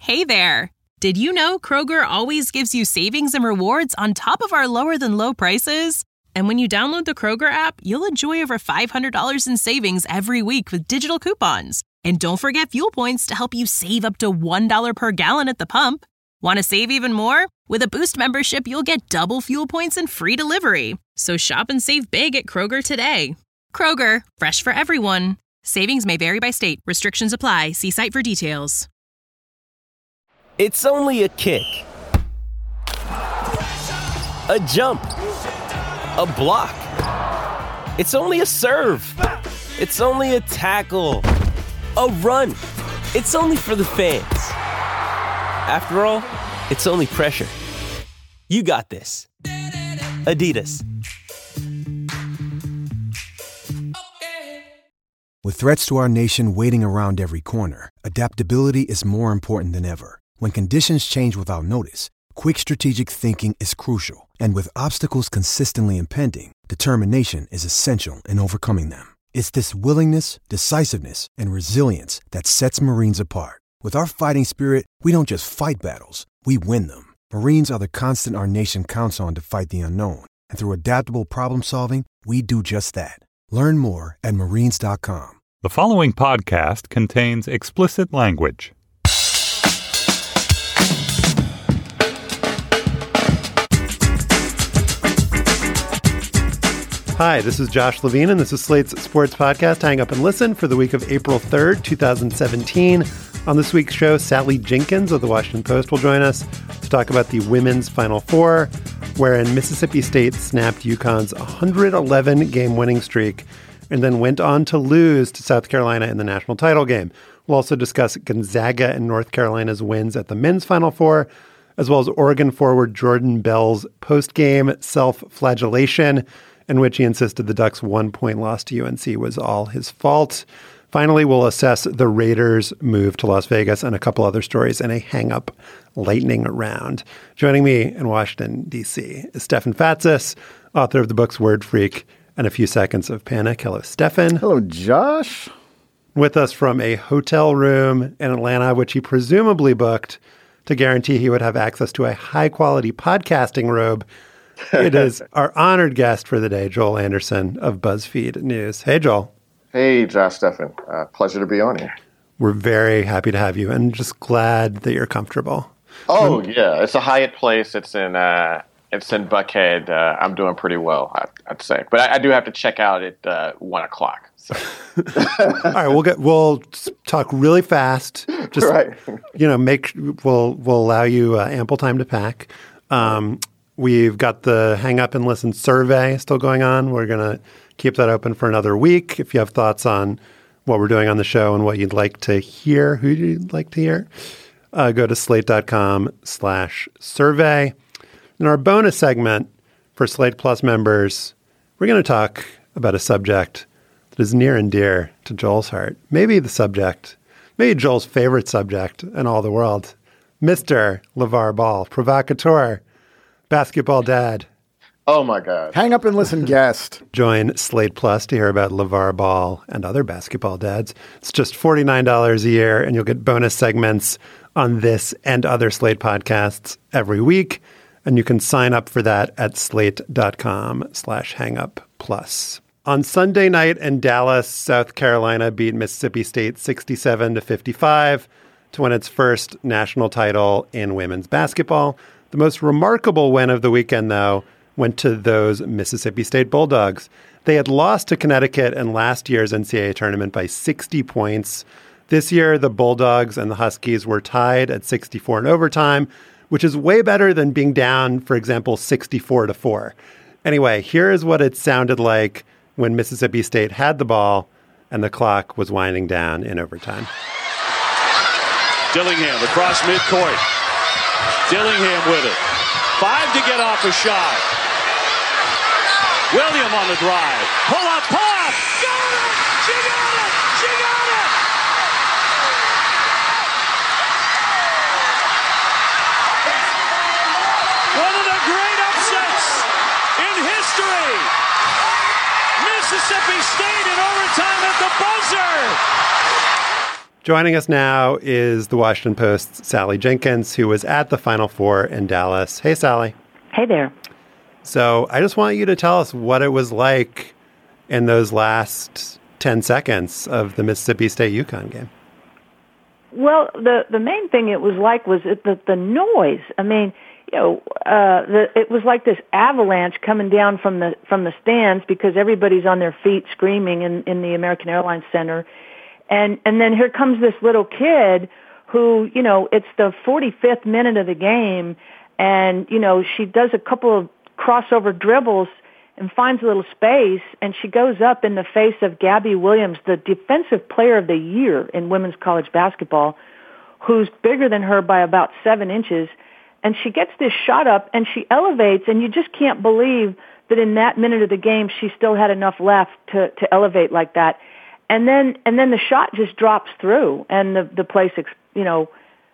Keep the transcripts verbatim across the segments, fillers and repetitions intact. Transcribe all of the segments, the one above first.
Hey there! Did you know Kroger always gives you savings and rewards on top of our lower-than-low prices? And when you download the Kroger app, you'll enjoy over five hundred dollars in savings every week with digital coupons. And don't forget fuel points to help you save up to one dollar per gallon at the pump. Want to save even more? With a Boost membership, you'll get double fuel points and free delivery. So shop and save big at Kroger today. Kroger, fresh for everyone. Savings may vary by state. Restrictions apply. See site for details. It's only a kick, a jump, a block. It's only a serve. It's only a tackle, a run. It's only for the fans. After all, it's only pressure. You got this. Adidas. With threats to our nation waiting around every corner, adaptability is more important than ever. When conditions change without notice, quick strategic thinking is crucial. And with obstacles consistently impending, determination is essential in overcoming them. It's this willingness, decisiveness, and resilience that sets Marines apart. With our fighting spirit, we don't just fight battles, we win them. Marines are the constant our nation counts on to fight the unknown. And through adaptable problem solving, we do just that. Learn more at marines dot com. The following podcast contains explicit language. Hi, this is Josh Levine, and this is Slate's sports podcast, Hang Up and Listen, for the week of April third, twenty seventeen. On this week's show, Sally Jenkins of the Washington Post will join us to talk about the women's Final Four, wherein Mississippi State snapped UConn's one hundred eleven game winning streak and then went on to lose to South Carolina in the national title game. We'll also discuss Gonzaga and North Carolina's wins at the men's Final Four, as well as Oregon forward Jordan Bell's post-game self-flagellation, in which he insisted the Ducks' one-point loss to U N C was all his fault. Finally, we'll assess the Raiders' move to Las Vegas and a couple other stories in a hang-up lightning round. Joining me in Washington, D C is Stefan Fatsis, author of the books Word Freak and A Few Seconds of Panic. Hello, Stefan. Hello, Josh. With us from a hotel room in Atlanta, which he presumably booked to guarantee he would have access to a high-quality podcasting robe, it is our honored guest for the day, Joel Anderson of BuzzFeed News. Hey, Joel. Hey, Josh, Stefan. Uh, pleasure to be on here. We're very happy to have you and just glad that you're comfortable. Oh, um, yeah. It's a Hyatt place. It's in uh, it's in Buckhead. Uh, I'm doing pretty well, I'd, I'd say. But I, I do have to check out at uh, one o'clock. So. All right, we'll get we'll talk really fast. Just right. you know, make we'll we'll allow you uh, ample time to pack. Um, We've got the Hang Up and Listen survey still going on. We're going to keep that open for another week. If you have thoughts on what we're doing on the show and what you'd like to hear, who you'd like to hear, uh, go to slate.com slash survey. In our bonus segment for Slate Plus members, we're going to talk about a subject that is near and dear to Joel's heart. Maybe the subject, maybe Joel's favorite subject in all the world, Mister LeVar Ball, provocateur, basketball dad. Oh, my God. Hang up and listen, guest. Join Slate Plus to hear about LeVar Ball and other basketball dads. It's just forty-nine dollars a year, and you'll get bonus segments on this and other Slate podcasts every week. And you can sign up for that at slate.com slash hangup plus. On Sunday night in Dallas, South Carolina beat Mississippi State sixty-seven to fifty-five to win its first national title in women's basketball. The most remarkable win of the weekend, though, went to those Mississippi State Bulldogs. They had lost to Connecticut in last year's N C double A tournament by sixty points. This year, the Bulldogs and the Huskies were tied at sixty-four in overtime, which is way better than being down, for example, sixty-four to four. Anyway, here is what it sounded like when Mississippi State had the ball and the clock was winding down in overtime. Dillingham across midcourt. Dillingham with it. Five to get off a shot. William on the drive. Pull up, pull up. Got it! She got it! She got it! One of the great upsets in history. Mississippi State in overtime at the buzzer. Joining us now is the Washington Post's Sally Jenkins, who was at the Final Four in Dallas. Hey, Sally. Hey there. So I just want you to tell us what it was like in those last ten seconds of the Mississippi State-UConn game. Well, the, the main thing it was like was it, the, the noise. I mean, you know, uh, the, it was like this avalanche coming down from the from the stands because everybody's on their feet screaming in, in the American Airlines Center. And and then here comes this little kid who, you know, it's the forty-fifth minute of the game, and, you know, she does a couple of crossover dribbles and finds a little space, and she goes up in the face of Gabby Williams, the Defensive Player of the Year in women's college basketball, who's bigger than her by about seven inches. And she gets this shot up, and she elevates, and you just can't believe that in that minute of the game she still had enough left to, to elevate like that. And then, and then the shot just drops through, and the the place, ex, you know,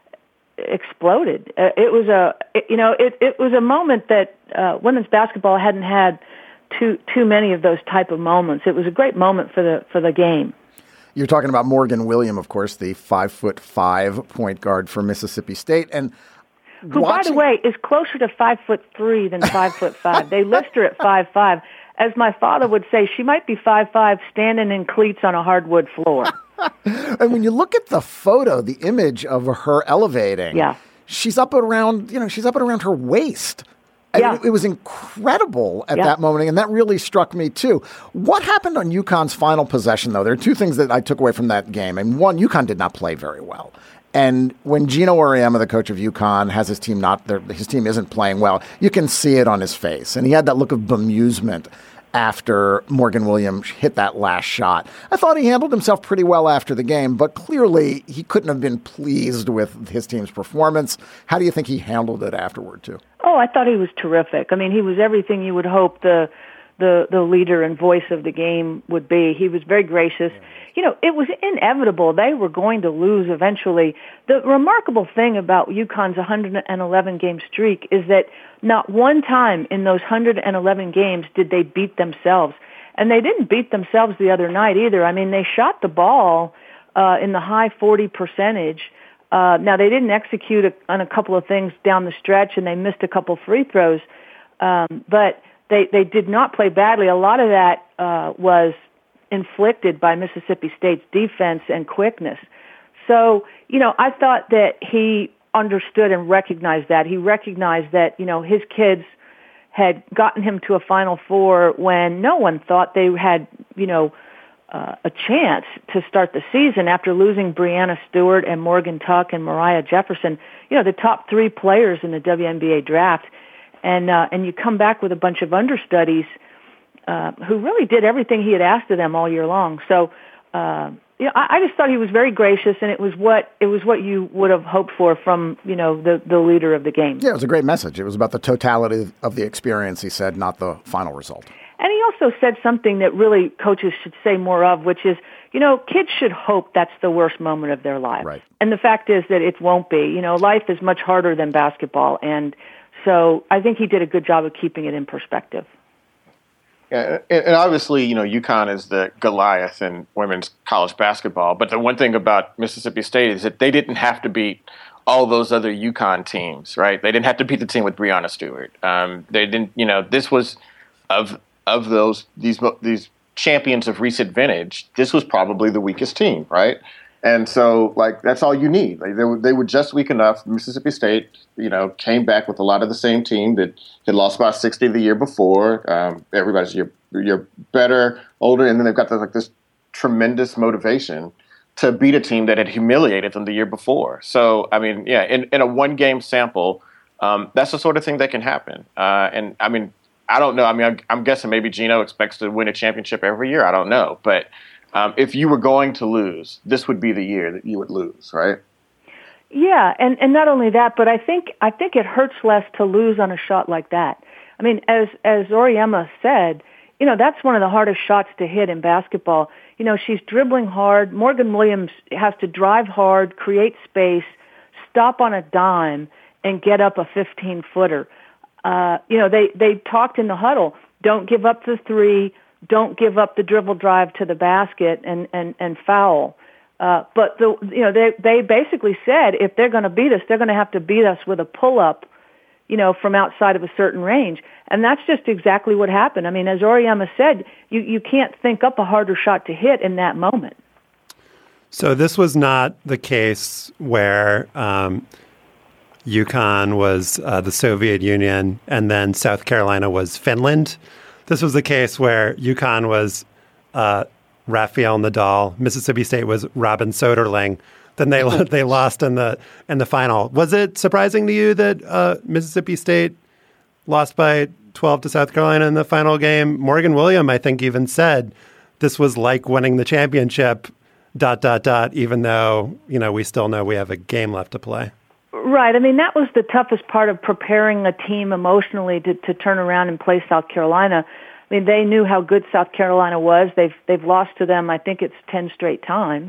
exploded. Uh, it was a, it, you know, it it was a moment that uh, women's basketball hadn't had too too many of those type of moments. It was a great moment for the for the game. You're talking about Morgan Williams, of course, the five foot five point guard for Mississippi State, and who, watching... by the way, is closer to five foot three than five foot five. They list her at five five. As my father would say, she might be five five standing in cleats on a hardwood floor. And when you look at the photo, the image of her elevating, yeah. she's up around, you know, she's up at around her waist. Yeah. It, it was incredible at yeah. that moment, and that really struck me too. What happened on UConn's final possession, though? There are two things that I took away from that game. And one, UConn did not play very well. And when Gino Auriemma, the coach of UConn, has his team not, his team isn't playing well, you can see it on his face. And he had that look of bemusement after Morgan Williams hit that last shot. I thought he handled himself pretty well after the game, but clearly he couldn't have been pleased with his team's performance. How do you think he handled it afterward, too? Oh, I thought he was terrific. I mean, he was everything you would hope the the, the leader and voice of the game would be. He was very gracious. Yeah. You know, it was inevitable. They were going to lose eventually. The remarkable thing about UConn's one hundred eleven game streak is that not one time in those one hundred eleven games did they beat themselves. And they didn't beat themselves the other night either. I mean, they shot the ball uh, in the high forty percentage. Uh, now, they didn't execute a, on a couple of things down the stretch, and they missed a couple free throws. Um, but they, they did not play badly. A lot of that uh, was inflicted by Mississippi State's defense and quickness. So, you know, I thought that he understood and recognized that. He recognized that, you know, his kids had gotten him to a Final Four when no one thought they had, you know, uh, a chance to start the season after losing Breanna Stewart and Morgan Tuck and Mariah Jefferson, you know, the top three players in the W N B A draft. And, uh, and you come back with a bunch of understudies Uh, who really did everything he had asked of them all year long. So, uh, you know, I, I just thought he was very gracious, and it was what it was what you would have hoped for from, you know, the, the leader of the game. Yeah, it was a great message. It was about the totality of the experience, he said, not the final result. And he also said something that really coaches should say more of, which is, you know, kids should hope that's the worst moment of their life. Right. And the fact is that it won't be. You know, life is much harder than basketball, and so I think he did a good job of keeping it in perspective. Yeah, and obviously, you know, UConn is the Goliath in women's college basketball. But the one thing about Mississippi State is that they didn't have to beat all those other UConn teams, right? They didn't have to beat the team with Breanna Stewart. Um, they didn't, you know, this was of of those these these champions of recent vintage. This was probably the weakest team, right? And so, like, that's all you need. Like, they were, they were just weak enough. Mississippi State, you know, came back with a lot of the same team that had lost by sixty the year before. Um, everybody's you're, you're better, older, and then they've got the, like this tremendous motivation to beat a team that had humiliated them the year before. So, I mean, yeah, in, in a one-game sample, um, that's the sort of thing that can happen. Uh, and, I mean, I don't know. I mean, I'm, I'm guessing maybe Gino expects to win a championship every year. I don't know. But Um, if you were going to lose, this would be the year that you would lose, right? Yeah, and, and not only that, but I think I think it hurts less to lose on a shot like that. I mean, as as Auriemma said, you know, that's one of the hardest shots to hit in basketball. You know, she's dribbling hard. Morgan Williams has to drive hard, create space, stop on a dime, and get up a fifteen-footer. Uh, you know, they, they talked in the huddle, don't give up the three, don't give up the dribble drive to the basket and, and, and foul. Uh, but the you know they they basically said if they're going to beat us, they're going to have to beat us with a pull up, you know, from outside of a certain range, and that's just exactly what happened. I mean, as Auriemma said, you you can't think up a harder shot to hit in that moment. So this was not the case where um, UConn was uh, the Soviet Union and then South Carolina was Finland. This was the case where UConn was uh, Rafael Nadal, Mississippi State was Robin Soderling. Then they they lost in the in the final. Was it surprising to you that uh, Mississippi State lost by twelve to South Carolina in the final game? Morgan Williams, I think, even said this was like winning the championship. Dot dot dot. Even though you know we still know we have a game left to play. Right. I mean, that was the toughest part of preparing a team emotionally to, to turn around and play South Carolina. I mean, they knew how good South Carolina was. They've they've lost to them. I think it's ten straight times.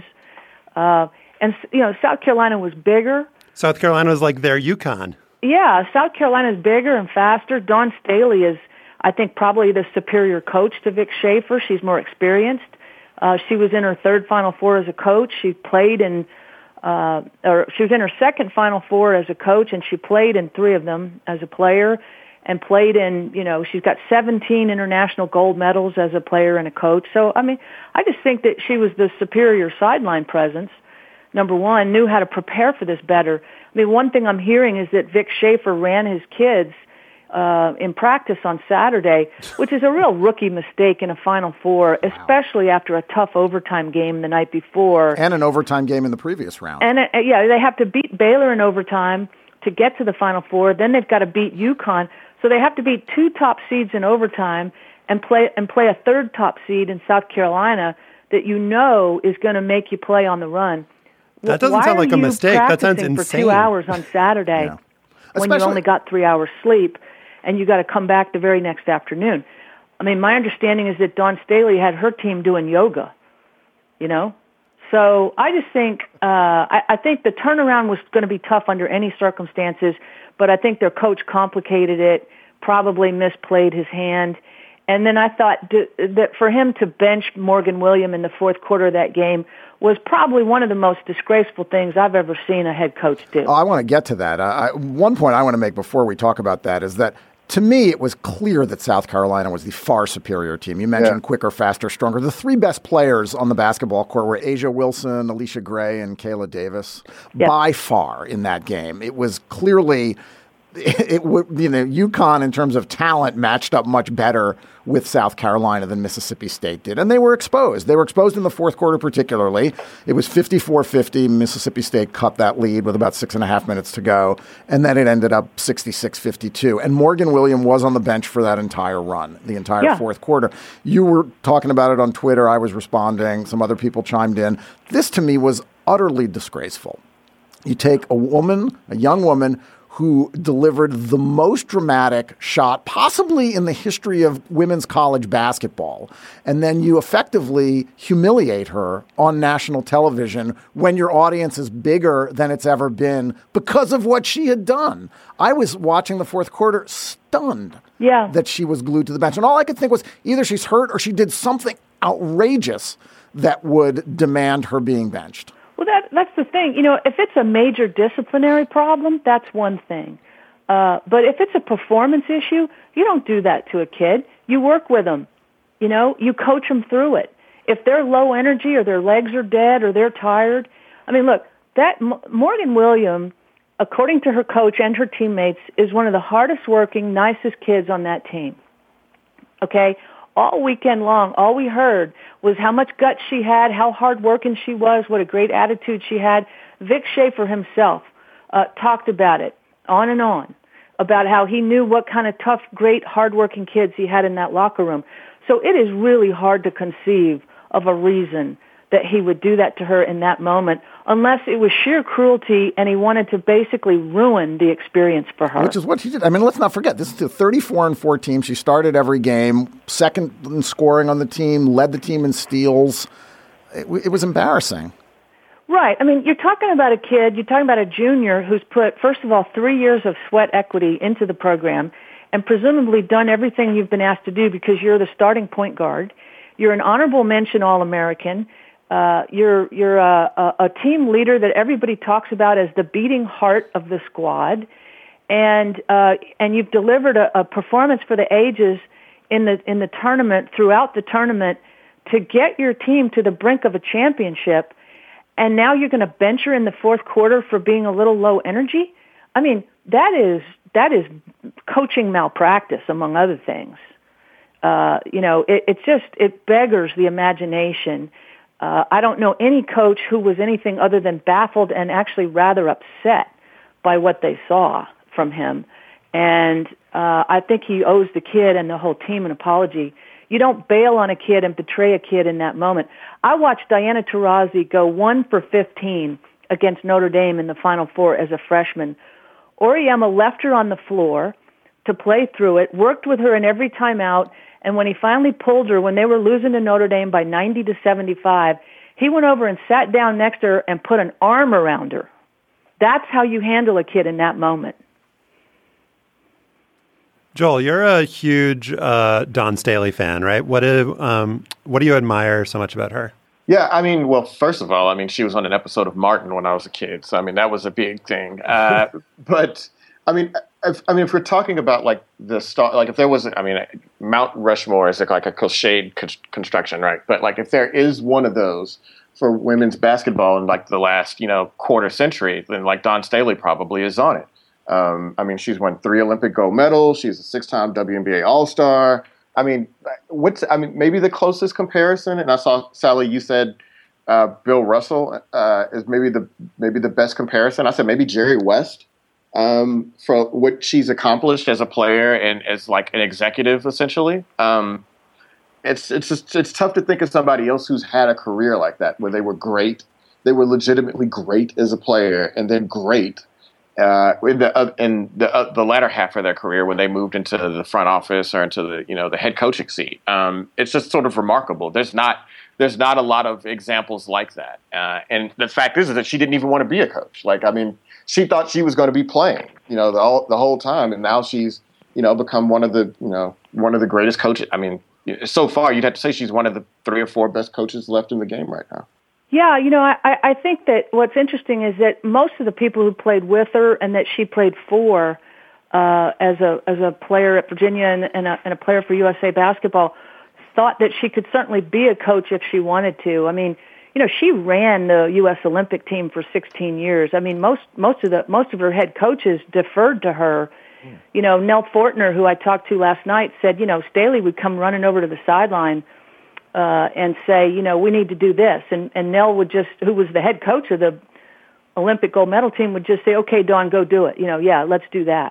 Uh, and you know, South Carolina was bigger. South Carolina was like their UConn. Yeah, South Carolina is bigger and faster. Dawn Staley is, I think, probably the superior coach to Vic Schaefer. She's more experienced. Uh, she was in her third Final Four as a coach. She played in, uh, or she was in her second Final Four as a coach, and she played in three of them as a player, and played in, you know, she's got seventeen international gold medals as a player and a coach. So, I mean, I just think that she was the superior sideline presence, number one, knew how to prepare for this better. I mean, one thing I'm hearing is that Vic Schaefer ran his kids Uh, in practice on Saturday, which is a real rookie mistake in a Final Four, especially wow. after a tough overtime game the night before. And an overtime game in the previous round. And, uh, yeah, they have to beat Baylor in overtime to get to the Final Four. Then they've got to beat UConn. So they have to beat two top seeds in overtime and play and play a third top seed in South Carolina that you know is going to make you play on the run. That doesn't Why sound like a mistake. That sounds insane. For two hours on Saturday yeah. when you only got three hours sleep. And you got to come back the very next afternoon. I mean, my understanding is that Dawn Staley had her team doing yoga, you know? So I just think, uh, I, I think the turnaround was going to be tough under any circumstances, but I think their coach complicated it, probably misplayed his hand. And then I thought d- that for him to bench Morgan Williams in the fourth quarter of that game was probably one of the most disgraceful things I've ever seen a head coach do. Oh, I want to get to that. Uh, I, one point I want to make before we talk about that is that to me, it was clear that South Carolina was the far superior team. You mentioned yeah. quicker, faster, stronger. The three best players on the basketball court were Asia Wilson, Alicia Gray, and Kayla Davis. Yep. By far in that game. It was clearly, it, it you know, UConn in terms of talent matched up much better with South Carolina than Mississippi State did. And they were exposed. They were exposed in the fourth quarter particularly. It was fifty-four fifty. Mississippi State cut that lead with about six and a half minutes to go. And then it ended up sixty-six fifty-two. And Morgan Williams was on the bench for that entire run, the entire yeah. fourth quarter. You were talking about it on Twitter. I was responding. Some other people chimed in. This to me was utterly disgraceful. You take a woman, a young woman, who delivered the most dramatic shot possibly in the history of women's college basketball. And then you effectively humiliate her on national television when your audience is bigger than it's ever been because of what she had done. I was watching the fourth quarter stunned yeah. that she was glued to the bench. And all I could think was either she's hurt or she did something outrageous that would demand her being benched. Well, that, that's the thing. You know, if it's a major disciplinary problem, that's one thing. Uh, but if it's a performance issue, you don't do that to a kid. You work with them. You know, you coach them through it. If they're low energy or their legs are dead or they're tired, I mean, look, that Morgan Williams, according to her coach and her teammates, is one of the hardest working, nicest kids on that team. Okay? All weekend long, all we heard was how much guts she had, how hard-working she was, what a great attitude she had. Vic Schaefer himself uh, talked about it on and on, about how he knew what kind of tough, great, hard-working kids he had in that locker room. So it is really hard to conceive of a reason that he would do that to her in that moment, unless it was sheer cruelty and he wanted to basically ruin the experience for her. Which is what she did. I mean, let's not forget, this is a thirty-four and four team. She started every game, second in scoring on the team, led the team in steals. It, it was embarrassing. Right. I mean, you're talking about a kid, you're talking about a junior who's put, first of all, three years of sweat equity into the program and presumably done everything you've been asked to do because you're the starting point guard. You're an honorable mention All-American. Uh, you're you're a, a, a team leader that everybody talks about as the beating heart of the squad, and uh, and you've delivered a, a performance for the ages in the in the tournament throughout the tournament to get your team to the brink of a championship, and now you're going to bench her in the fourth quarter for being a little low energy. I mean, that is that is coaching malpractice, among other things. Uh, you know, it, it just it beggars the imagination. Uh, I don't know any coach who was anything other than baffled and actually rather upset by what they saw from him. And uh, I think he owes the kid and the whole team an apology. You don't bail on a kid and betray a kid in that moment. I watched Diana Taurasi go one for fifteen against Notre Dame in the Final Four as a freshman. Auriemma left her on the floor to play through it, worked with her in every timeout, and when he finally pulled her, when they were losing to Notre Dame by ninety to seventy-five, he went over and sat down next to her and put an arm around her. That's how you handle a kid in that moment. Joel, you're a huge uh, Dawn Staley fan, right? What do um, what do you admire so much about her? Yeah, I mean, well, first of all, I mean, she was on an episode of Martin when I was a kid, so I mean, that was a big thing. Uh, but I mean, if, I mean, if we're talking about like the star, like if there was, I mean, Mount Rushmore is like a cliched construction, right? But like if there is one of those for women's basketball in like the last, you know, quarter century, then like Dawn Staley probably is on it. Um, I mean, she's won three Olympic gold medals. She's a six-time W N B A All-Star. I mean, what's I mean, maybe the closest comparison. And I saw Sally, you said uh, Bill Russell uh, is maybe the maybe the best comparison. I said maybe Jerry West um, for what she's accomplished as a player and as like an executive, essentially. Um, it's it's just, it's tough to think of somebody else who's had a career like that where they were great, they were legitimately great as a player, and then great. Uh, in the uh, in the uh, the latter half of their career, when they moved into the front office or into the you know the head coaching seat, um, it's just sort of remarkable. There's not there's not a lot of examples like that. Uh, and the fact is, is that she didn't even want to be a coach. Like I mean, she thought she was going to be playing, you know, the whole, the whole time, and now she's you know become one of the you know one of the greatest coaches. I mean, so far you'd have to say she's one of the three or four best coaches left in the game right now. Yeah, you know, I, I think that what's interesting is that most of the people who played with her and that she played for uh, as a as a player at Virginia and, and, a, and a player for U S A Basketball thought that she could certainly be a coach if she wanted to. I mean, you know, she ran the U S Olympic team for sixteen years. I mean, most most of the most of her head coaches deferred to her. Mm. You know, Nell Fortner, who I talked to last night, said, you know, Staley would come running over to the sideline Uh, and say, you know, we need to do this. And, and Nell would just, who was the head coach of the Olympic gold medal team, would just say, okay, Dawn, go do it. You know, yeah, let's do that.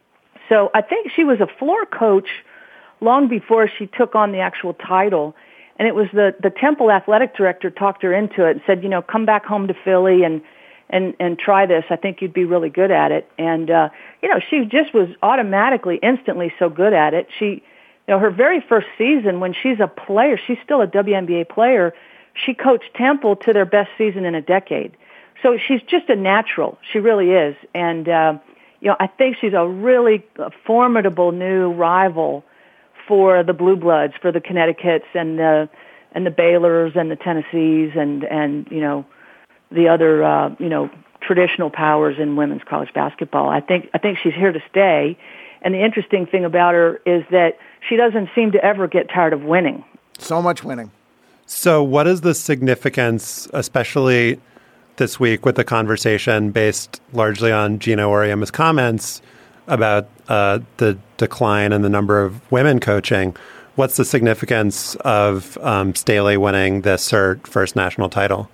So I think she was a floor coach long before she took on the actual title. And it was the, the Temple athletic director talked her into it and said, you know, come back home to Philly and, and, and try this. I think you'd be really good at it. And, uh, you know, she just was automatically, instantly so good at it. She, You know, her very first season, when she's a player, she's still a W N B A player, she coached Temple to their best season in a decade. So she's just a natural. She really is. And, uh, you know, I think she's a really formidable new rival for the Blue Bloods, for the Connecticuts and the, and the Baylors and the Tennessees and, and you know, the other, uh, you know, traditional powers in women's college basketball. I think, I think she's here to stay. And the interesting thing about her is that she doesn't seem to ever get tired of winning. So much winning. So what is the significance, especially this week with the conversation based largely on Geno Auriemma's comments about uh, the decline in the number of women coaching? What's the significance of um, Staley winning this, her first national title?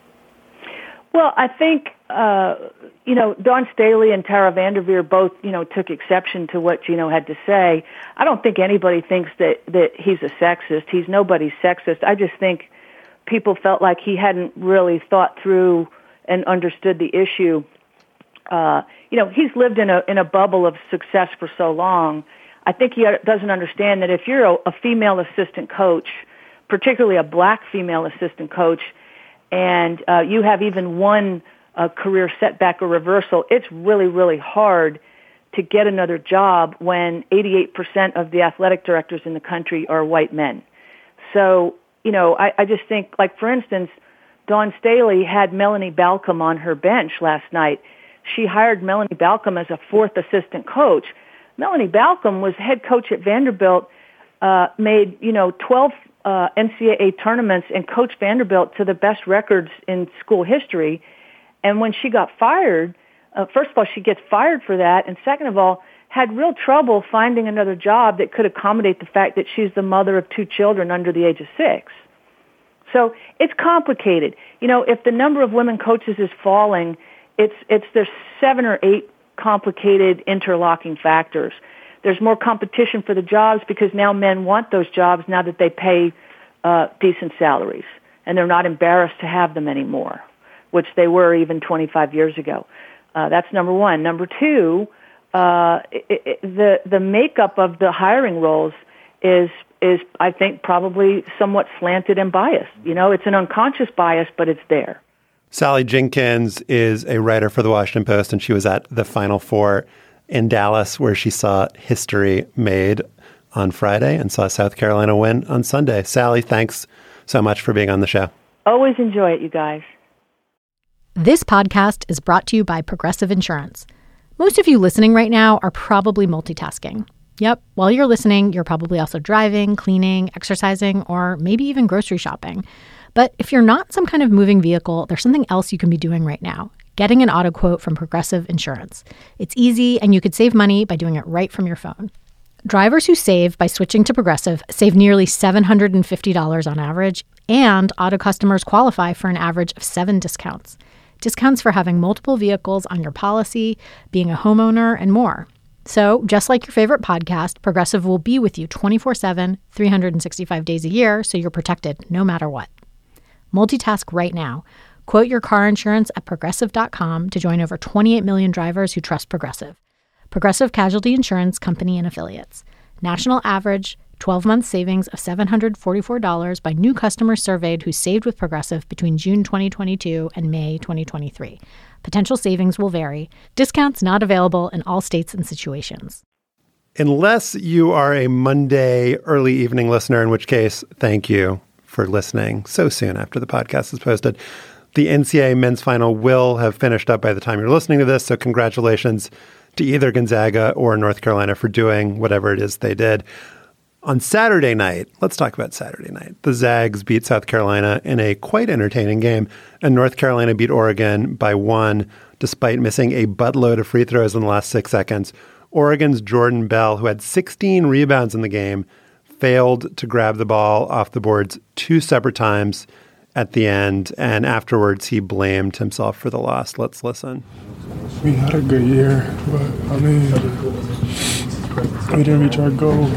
Well, I think, uh, you know, Dawn Staley and Tara Vanderveer both, you know, took exception to what Geno had to say. I don't think anybody thinks that, that he's a sexist. He's nobody's sexist. I just think people felt like he hadn't really thought through and understood the issue. Uh, you know, he's lived in a in a bubble of success for so long. I think he doesn't understand that if you're a, a female assistant coach, particularly a black female assistant coach, and uh, you have even one uh, career setback or reversal, it's really, really hard to get another job when eighty-eight percent of the athletic directors in the country are white men. So, you know, I, I just think, like, for instance, Dawn Staley had Melanie Balcom on her bench last night. She hired Melanie Balcom as a fourth assistant coach. Melanie Balcom was head coach at Vanderbilt, uh, made, you know, twelve uh, N C double A tournaments and coached Vanderbilt to the best records in school history. And when she got fired, uh, first of all, she gets fired for that. And second of all, had real trouble finding another job that could accommodate the fact that she's the mother of two children under the age of six. So it's complicated. You know, if the number of women coaches is falling, it's, it's, there's seven or eight complicated interlocking factors. There's more competition for the jobs because now men want those jobs now that they pay uh, decent salaries, and they're not embarrassed to have them anymore, which they were even twenty-five years ago. Uh, that's number one. Number two, uh, it, it, the the makeup of the hiring roles is is I think probably somewhat slanted and biased. You know, it's an unconscious bias, but it's there. Sally Jenkins is a writer for the Washington Post, and she was at the Final Four in Dallas, where she saw history made on Friday and saw South Carolina win on Sunday. Sally, thanks so much for being on the show. Always enjoy it, you guys. This podcast is brought to you by Progressive Insurance. Most of you listening right now are probably multitasking. Yep, while you're listening, you're probably also driving, cleaning, exercising, or maybe even grocery shopping. But if you're not some kind of moving vehicle, there's something else you can be doing right now. Getting an auto quote from Progressive Insurance. It's easy, and you could save money by doing it right from your phone. Drivers who save by switching to Progressive save nearly seven hundred fifty dollars on average, and auto customers qualify for an average of seven discounts. Discounts for having multiple vehicles on your policy, being a homeowner, and more. So, just like your favorite podcast, Progressive will be with you twenty-four seven, three hundred sixty-five days a year, so you're protected no matter what. Multitask right now. Quote your car insurance at Progressive dot com to join over twenty-eight million drivers who trust Progressive. Progressive Casualty Insurance Company and Affiliates. National average twelve-month savings of seven hundred forty-four dollars by new customers surveyed who saved with Progressive between June twenty twenty-two and May twenty twenty-three. Potential savings will vary. Discounts not available in all states and situations. Unless you are a Monday early evening listener, in which case, thank you for listening so soon after the podcast is posted. The N C double A men's final will have finished up by the time you're listening to this, so congratulations to either Gonzaga or North Carolina for doing whatever it is they did. On Saturday night, let's talk about Saturday night. The Zags beat South Carolina in a quite entertaining game, and North Carolina beat Oregon by one, despite missing a buttload of free throws in the last six seconds. Oregon's Jordan Bell, who had sixteen rebounds in the game, failed to grab the ball off the boards two separate times at the end, and afterwards he blamed himself for the loss. Let's listen. We had a good year, but I mean, we didn't reach our goal.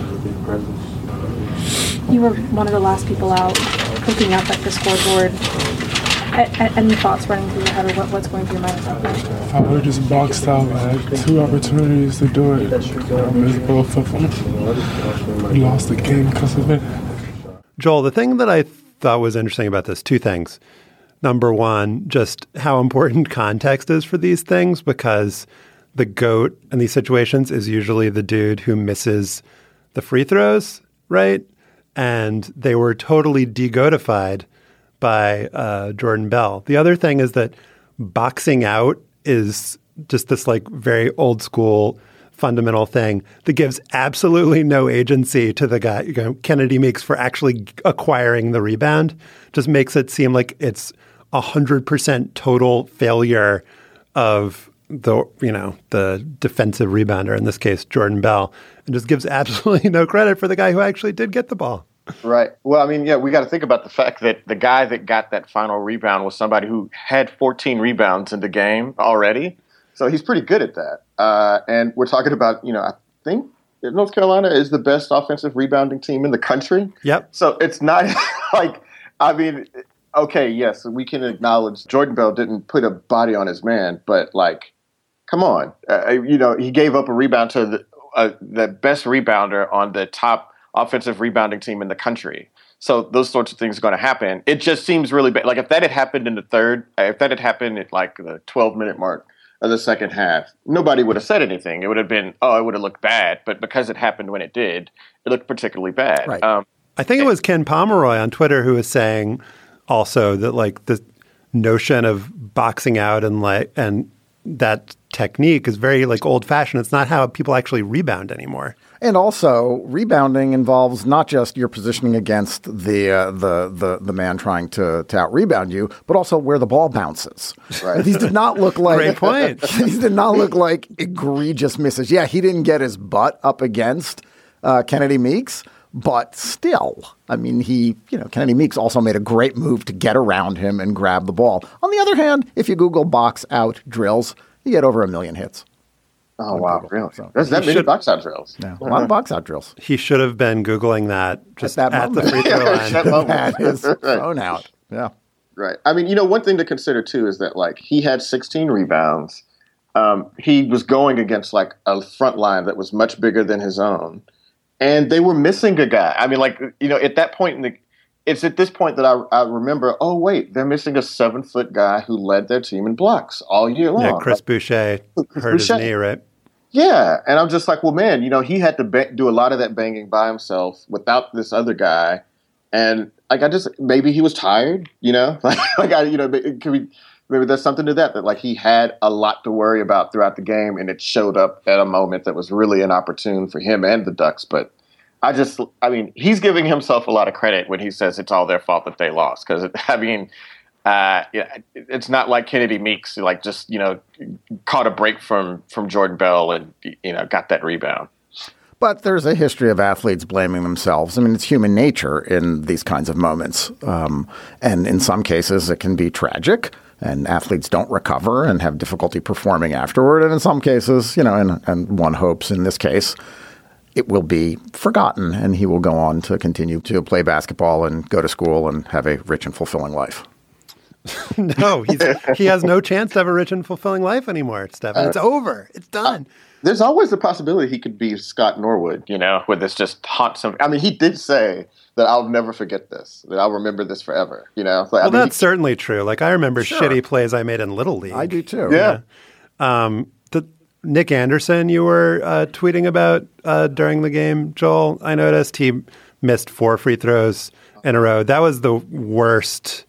You were one of the last people out, looking up at the scoreboard. Any thoughts running through your head, or what, what's going through your mind about that? I was just boxed out. I had two opportunities to do it. I missed both of them. We lost the game because of it. Joel, the thing that I thought was interesting about this, two things. Number one, just how important context is for these things, because the GOAT in these situations is usually the dude who misses the free throws, right? And they were totally de-goatified by uh, Jordan Bell. The other thing is that boxing out is just this like very old school fundamental thing that gives absolutely no agency to the guy, you know, Kennedy makes for actually acquiring the rebound. Just makes it seem like it's a hundred percent total failure of the, you know, the defensive rebounder, in this case, Jordan Bell, and just gives absolutely no credit for the guy who actually did get the ball. Right. Well, I mean, yeah, we got to think about the fact that the guy that got that final rebound was somebody who had fourteen rebounds in the game already. So he's pretty good at that. Uh, and we're talking about, you know, I think North Carolina is the best offensive rebounding team in the country. Yep. So it's not like, I mean, okay, yes, we can acknowledge Jordan Bell didn't put a body on his man, but like, come on. Uh, you know, he gave up a rebound to the, uh, the best rebounder on the top offensive rebounding team in the country. So those sorts of things are going to happen. It just seems really bad. Like if that had happened in the third, if that had happened at like the twelve minute mark of the second half, nobody would have said anything. It would have been, oh, it would have looked bad. But because it happened when it did, it looked particularly bad. Right. Um, I think it was Ken Pomeroy on Twitter who was saying, also that like the notion of boxing out and like and that technique is very like old fashioned. It's not how people actually rebound anymore. And also, rebounding involves not just your positioning against the uh, the the the man trying to to out rebound you, but also where the ball bounces. Right. These did not look like great point. These did not look like egregious misses. Yeah, he didn't get his butt up against uh, Kennedy Meeks, but still, I mean, he you know Kennedy Meeks also made a great move to get around him and grab the ball. On the other hand, if you Google box out drills, you get over a million hits. Oh, wow. Google. Really? So, There's that many should, box out drills. Yeah, a lot of box out drills. He should have been Googling that just at, that at the free throw line. That his phone out. Yeah. Right. I mean, you know, one thing to consider, too, is that, like, he had sixteen rebounds. Um, he was going against, like, a front line that was much bigger than his own. And they were missing a guy. I mean, like, you know, at that point in the it's at this point that I, I remember, oh, wait, they're missing a seven-foot guy who led their team in blocks all year long. Yeah, Chris Boucher Chris hurt Boucher. his knee, right? Yeah, and I'm just like, well, man, you know, he had to ba- do a lot of that banging by himself without this other guy. And, like, I just, maybe he was tired, you know? like, like I, you know, can we, maybe there's something to that, that, like, he had a lot to worry about throughout the game, and it showed up at a moment that was really inopportune for him and the Ducks, but I just, I mean, he's giving himself a lot of credit when he says it's all their fault that they lost. Because, I mean, uh, it's not like Kennedy Meeks, like, just, you know, caught a break from, from Jordan Bell and, you know, got that rebound. But there's a history of athletes blaming themselves. I mean, it's human nature in these kinds of moments. Um, and in some cases, it can be tragic. And athletes don't recover and have difficulty performing afterward. And in some cases, you know, and, and one hopes in this case, it will be forgotten, and he will go on to continue to play basketball and go to school and have a rich and fulfilling life. No, he's, he has no chance to have a rich and fulfilling life anymore, Stefan. It's over. It's done. Uh, there's always the possibility he could be Scott Norwood, you know, where this just haunts him. I mean, he did say that I'll never forget this, that I'll remember this forever, you know. Like, well, I mean, that's he, certainly true. Like, I remember sure. shitty plays I made in Little League. I do, too. Yeah. yeah. Um, the Nick Anderson, you were uh, tweeting about uh, during the game, Joel. I noticed he missed four free throws in a row. That was the worst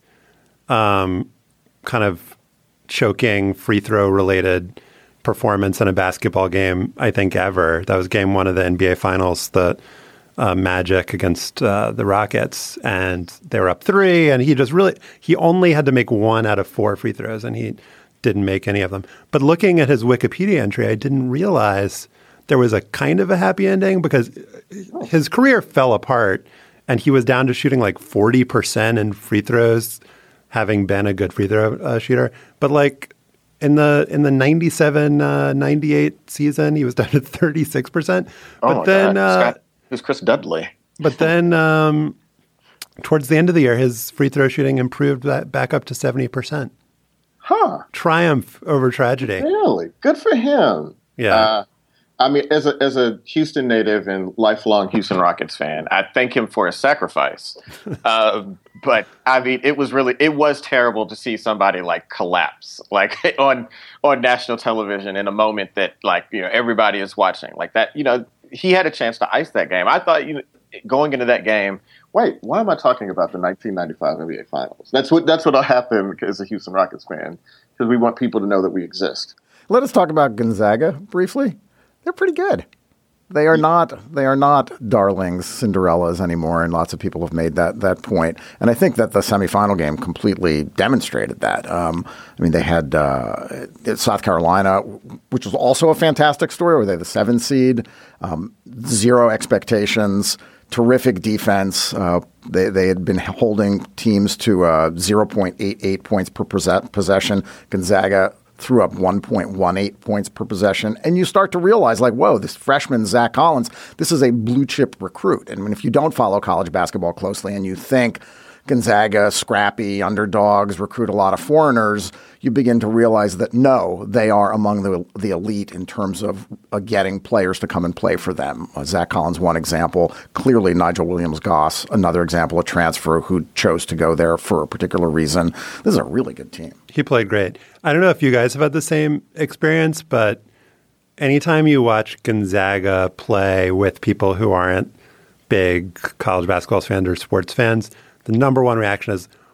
um, kind of choking free throw related performance in a basketball game, I think, ever. That was game one of the N B A Finals, the uh, Magic against uh, the Rockets. And they were up three, and he just really, he only had to make one out of four free throws, and he didn't make any of them. But looking at his Wikipedia entry, I didn't realize there was a kind of a happy ending, because his career fell apart and he was down to shooting like forty percent in free throws, having been a good free throw uh, shooter. But like in the in the ninety-seven ninety-eight season, he was down to thirty-six percent. But oh then uh, it was Chris Dudley. But then um, towards the end of the year, his free throw shooting improved that back up to seventy percent. Huh. Triumph over tragedy. Really? Good for him. Yeah. Uh, I mean, as a as a Houston native and lifelong Houston Rockets fan, I thank him for his sacrifice. uh, but I mean, it was really it was terrible to see somebody like collapse, like on on national television in a moment that, like, you know, everybody is watching, like that. You know, he had a chance to ice that game. I thought, you know, going into that game. Wait, why am I talking about the nineteen ninety-five N B A Finals? That's what that's what'll happen as a Houston Rockets fan, because we want people to know that we exist. Let us talk about Gonzaga briefly. They're pretty good. They are not they are not darlings, Cinderellas anymore, and lots of people have made that that point. And I think that the semifinal game completely demonstrated that. Um, I mean, they had uh, South Carolina, which was also a fantastic story, where they had the seven seed, um, zero expectations. Terrific defense. Uh, they they had been holding teams to uh, zero point eight eight points per possession. Gonzaga threw up one point one eight points per possession. And you start to realize, like, whoa, this freshman, Zach Collins, this is a blue chip recruit. And I mean, if you don't follow college basketball closely and you think Gonzaga, scrappy, underdogs, recruit a lot of foreigners, you begin to realize that, no, they are among the the elite in terms of uh, getting players to come and play for them. Uh, Zach Collins, one example. Clearly, Nigel Williams-Goss, another example, a transfer who chose to go there for a particular reason. This is a really good team. He played great. I don't know if you guys have had the same experience, but anytime you watch Gonzaga play with people who aren't big college basketball fans or sports fans, the number one reaction is,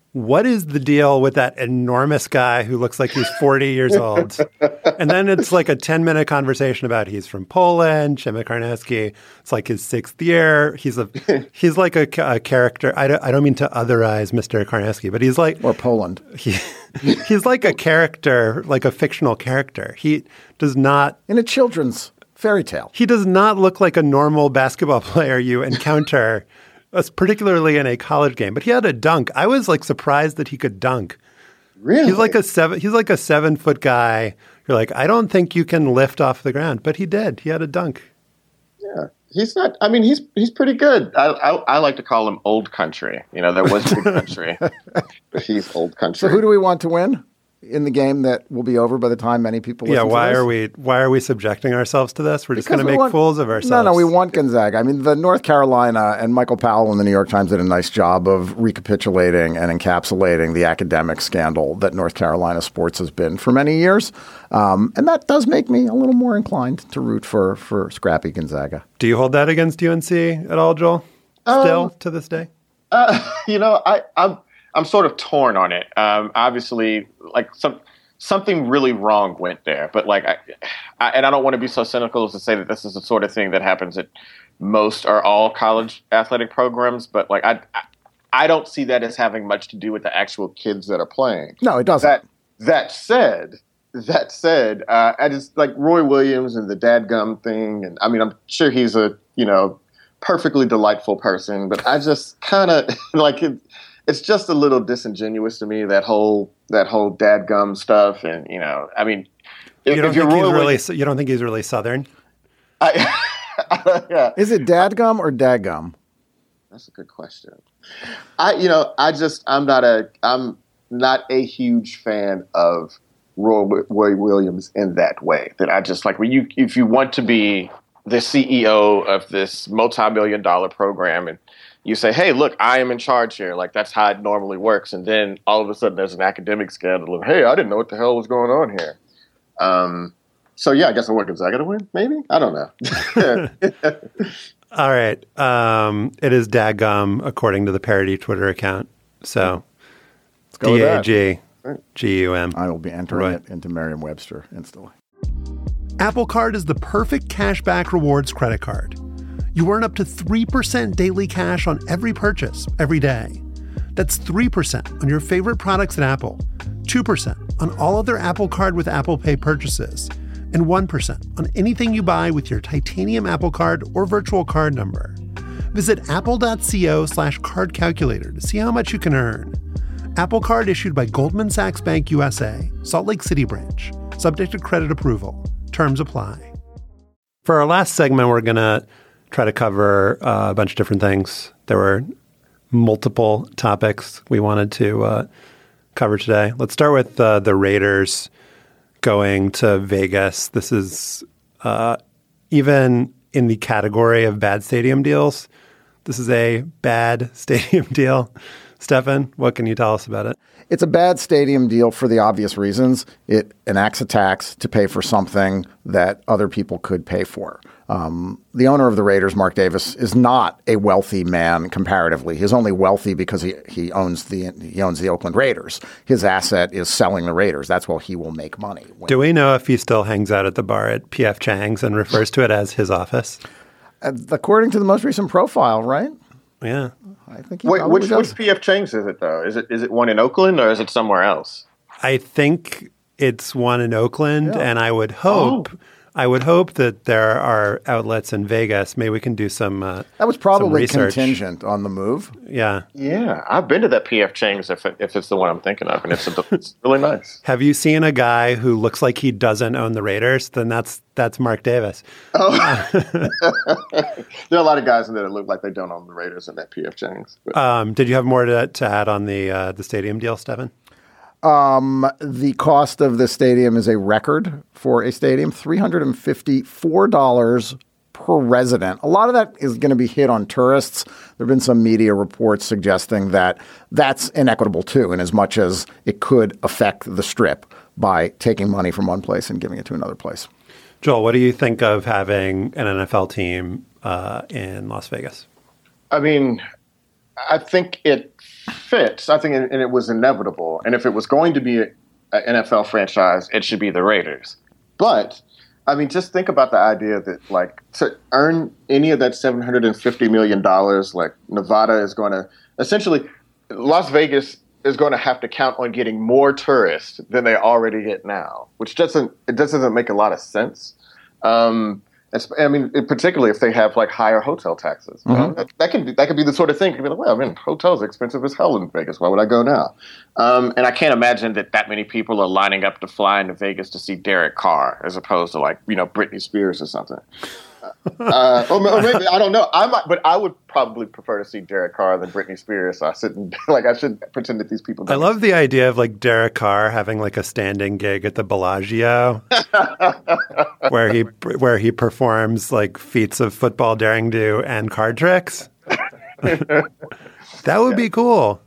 what is the deal with that enormous guy who looks like he's forty years old? And then it's like a ten-minute conversation about he's from Poland, Szymek Karnowski. It's like his sixth year. He's a he's like a, a character. I don't, I don't mean to otherize Mister Karnowski, but he's like... Or Poland. He, he's like a character, like a fictional character. He does not... In a children's fairy tale. He does not look like a normal basketball player you encounter, particularly in a college game. But he had a dunk. I was like surprised that he could dunk. Really? He's like a seven. He's like a seven foot guy. You're like, I don't think you can lift off the ground, but he did. He had a dunk. Yeah, he's not. I mean, he's he's pretty good. I I, I like to call him old country. You know, there was big country, but he's old country. So who do we want to win in the game that will be over by the time many people listen yeah, why to this? are we why are we subjecting ourselves to this? We're just going to make want, fools of ourselves. No, no, we want Gonzaga. I mean, the North Carolina and Michael Powell in the New York Times did a nice job of recapitulating and encapsulating the academic scandal that North Carolina sports has been for many years. Um, and that does make me a little more inclined to root for, for scrappy Gonzaga. Do you hold that against U N C at all, Joel? Still Um, to this day? Uh, you know, I, I'm I'm sort of torn on it. Um, obviously, like some something really wrong went there, but like, I, I, and I don't want to be so cynical as to say that this is the sort of thing that happens at most or all college athletic programs. But like, I, I, I don't see that as having much to do with the actual kids that are playing. No, it doesn't. That that said, that said, uh, I just like Roy Williams and the dadgum thing, and I mean, I'm sure he's a you know perfectly delightful person, but I just kind of like it. It's just a little disingenuous to me, that whole that whole dadgum stuff, and you know, I mean, if, You don't if you're think he's Roy really? Williams, You don't think he's really Southern? I, yeah, Is it dadgum or daggum? that's a good question. I, you know, I just I'm not a I'm not a huge fan of Roy, Roy Williams in that way. That I just like when you if you want to be the C E O of this multi-million dollar program and you say, hey, look, I am in charge here. Like, that's how it normally works. And then all of a sudden there's an academic scandal of, hey, I didn't know what the hell was going on here. Um, so, yeah, I guess I want Gonzaga to win, maybe? I don't know. All right. Um, it is dadgum, according to the parody Twitter account. So, go with D A that. G G U M. I will be entering Right. it into Merriam-Webster instantly. Apple Card is the perfect cashback rewards credit card. You earn up to three percent daily cash on every purchase, every day. That's three percent on your favorite products at Apple, two percent on all other Apple Card with Apple Pay purchases, and one percent on anything you buy with your titanium Apple Card or virtual card number. Visit apple.co slash card calculator to see how much you can earn. Apple Card issued by Goldman Sachs Bank U S A, Salt Lake City branch. Subject to credit approval. Terms apply. For our last segment, we're going to try to cover uh, a bunch of different things. There were multiple topics we wanted to uh, cover today. Let's start with uh, the Raiders going to Vegas. This is uh, even in the category of bad stadium deals. This is a bad stadium deal. Stefan, what can you tell us about it? It's a bad stadium deal for the obvious reasons. It enacts a tax to pay for something that other people could pay for. Um, the owner of the Raiders, Mark Davis, is not a wealthy man comparatively. He's only wealthy because he, he owns the he owns the Oakland Raiders. His asset is selling the Raiders. That's where he will make money. Do we know if he still hangs out at the bar at P F Chang's and refers to it as his office? Uh, according to the most recent profile, right? Yeah. I think he Wait, probably which, does. which P F Chang's is it, though? Is it is it one in Oakland or is it somewhere else? I think it's one in Oakland, Yeah. and I would hope, Oh. I would hope that there are outlets in Vegas. Maybe we can do some. Uh, That was some probably research. contingent on the move. Yeah. Yeah, I've been to that P F Chang's if it, if it's the one I'm thinking of, and it's, a, it's really nice. Have you seen a guy who looks like he doesn't own the Raiders? Then that's that's Mark Davis. Oh, there are a lot of guys in there that look like they don't own the Raiders in that P F Chang's. But. Um, did you have more to, to add on the uh, the stadium deal, Stefan? Um, the cost of the stadium is a record for a stadium, three hundred fifty-four dollars per resident. A lot of that is going to be hit on tourists. There have been some media reports suggesting that that's inequitable too, in as much as it could affect the Strip by taking money from one place and giving it to another place. Joel, what do you think of having an N F L team uh, in Las Vegas? I mean, I think it fits. I think it, and it was inevitable. And if it was going to be an N F L franchise, it should be the Raiders. But I mean, just think about the idea that, like, to earn any of that seven hundred fifty million dollars, like, Nevada is going to essentially, Las Vegas is going to have to count on getting more tourists than they already get now, which doesn't, it doesn't make a lot of sense. Um, I mean, particularly if they have, like, higher hotel taxes. Mm-hmm. You know? that, that could be, that could be the sort of thing. You'd be like, well, I mean, hotels are expensive as hell in Vegas. Why would I go now? Um, and I can't imagine that that many people are lining up to fly into Vegas to see Derek Carr as opposed to, like, you know, Britney Spears or something. Uh, or, or maybe, I don't know. I might, but I would probably prefer to see Derek Carr than Britney Spears. So I shouldn't, like, I should pretend that these people don't. I love the idea of, like, Derek Carr having, like, a standing gig at the Bellagio where he where he performs, like, feats of football daring do and card tricks. That would yeah. be cool.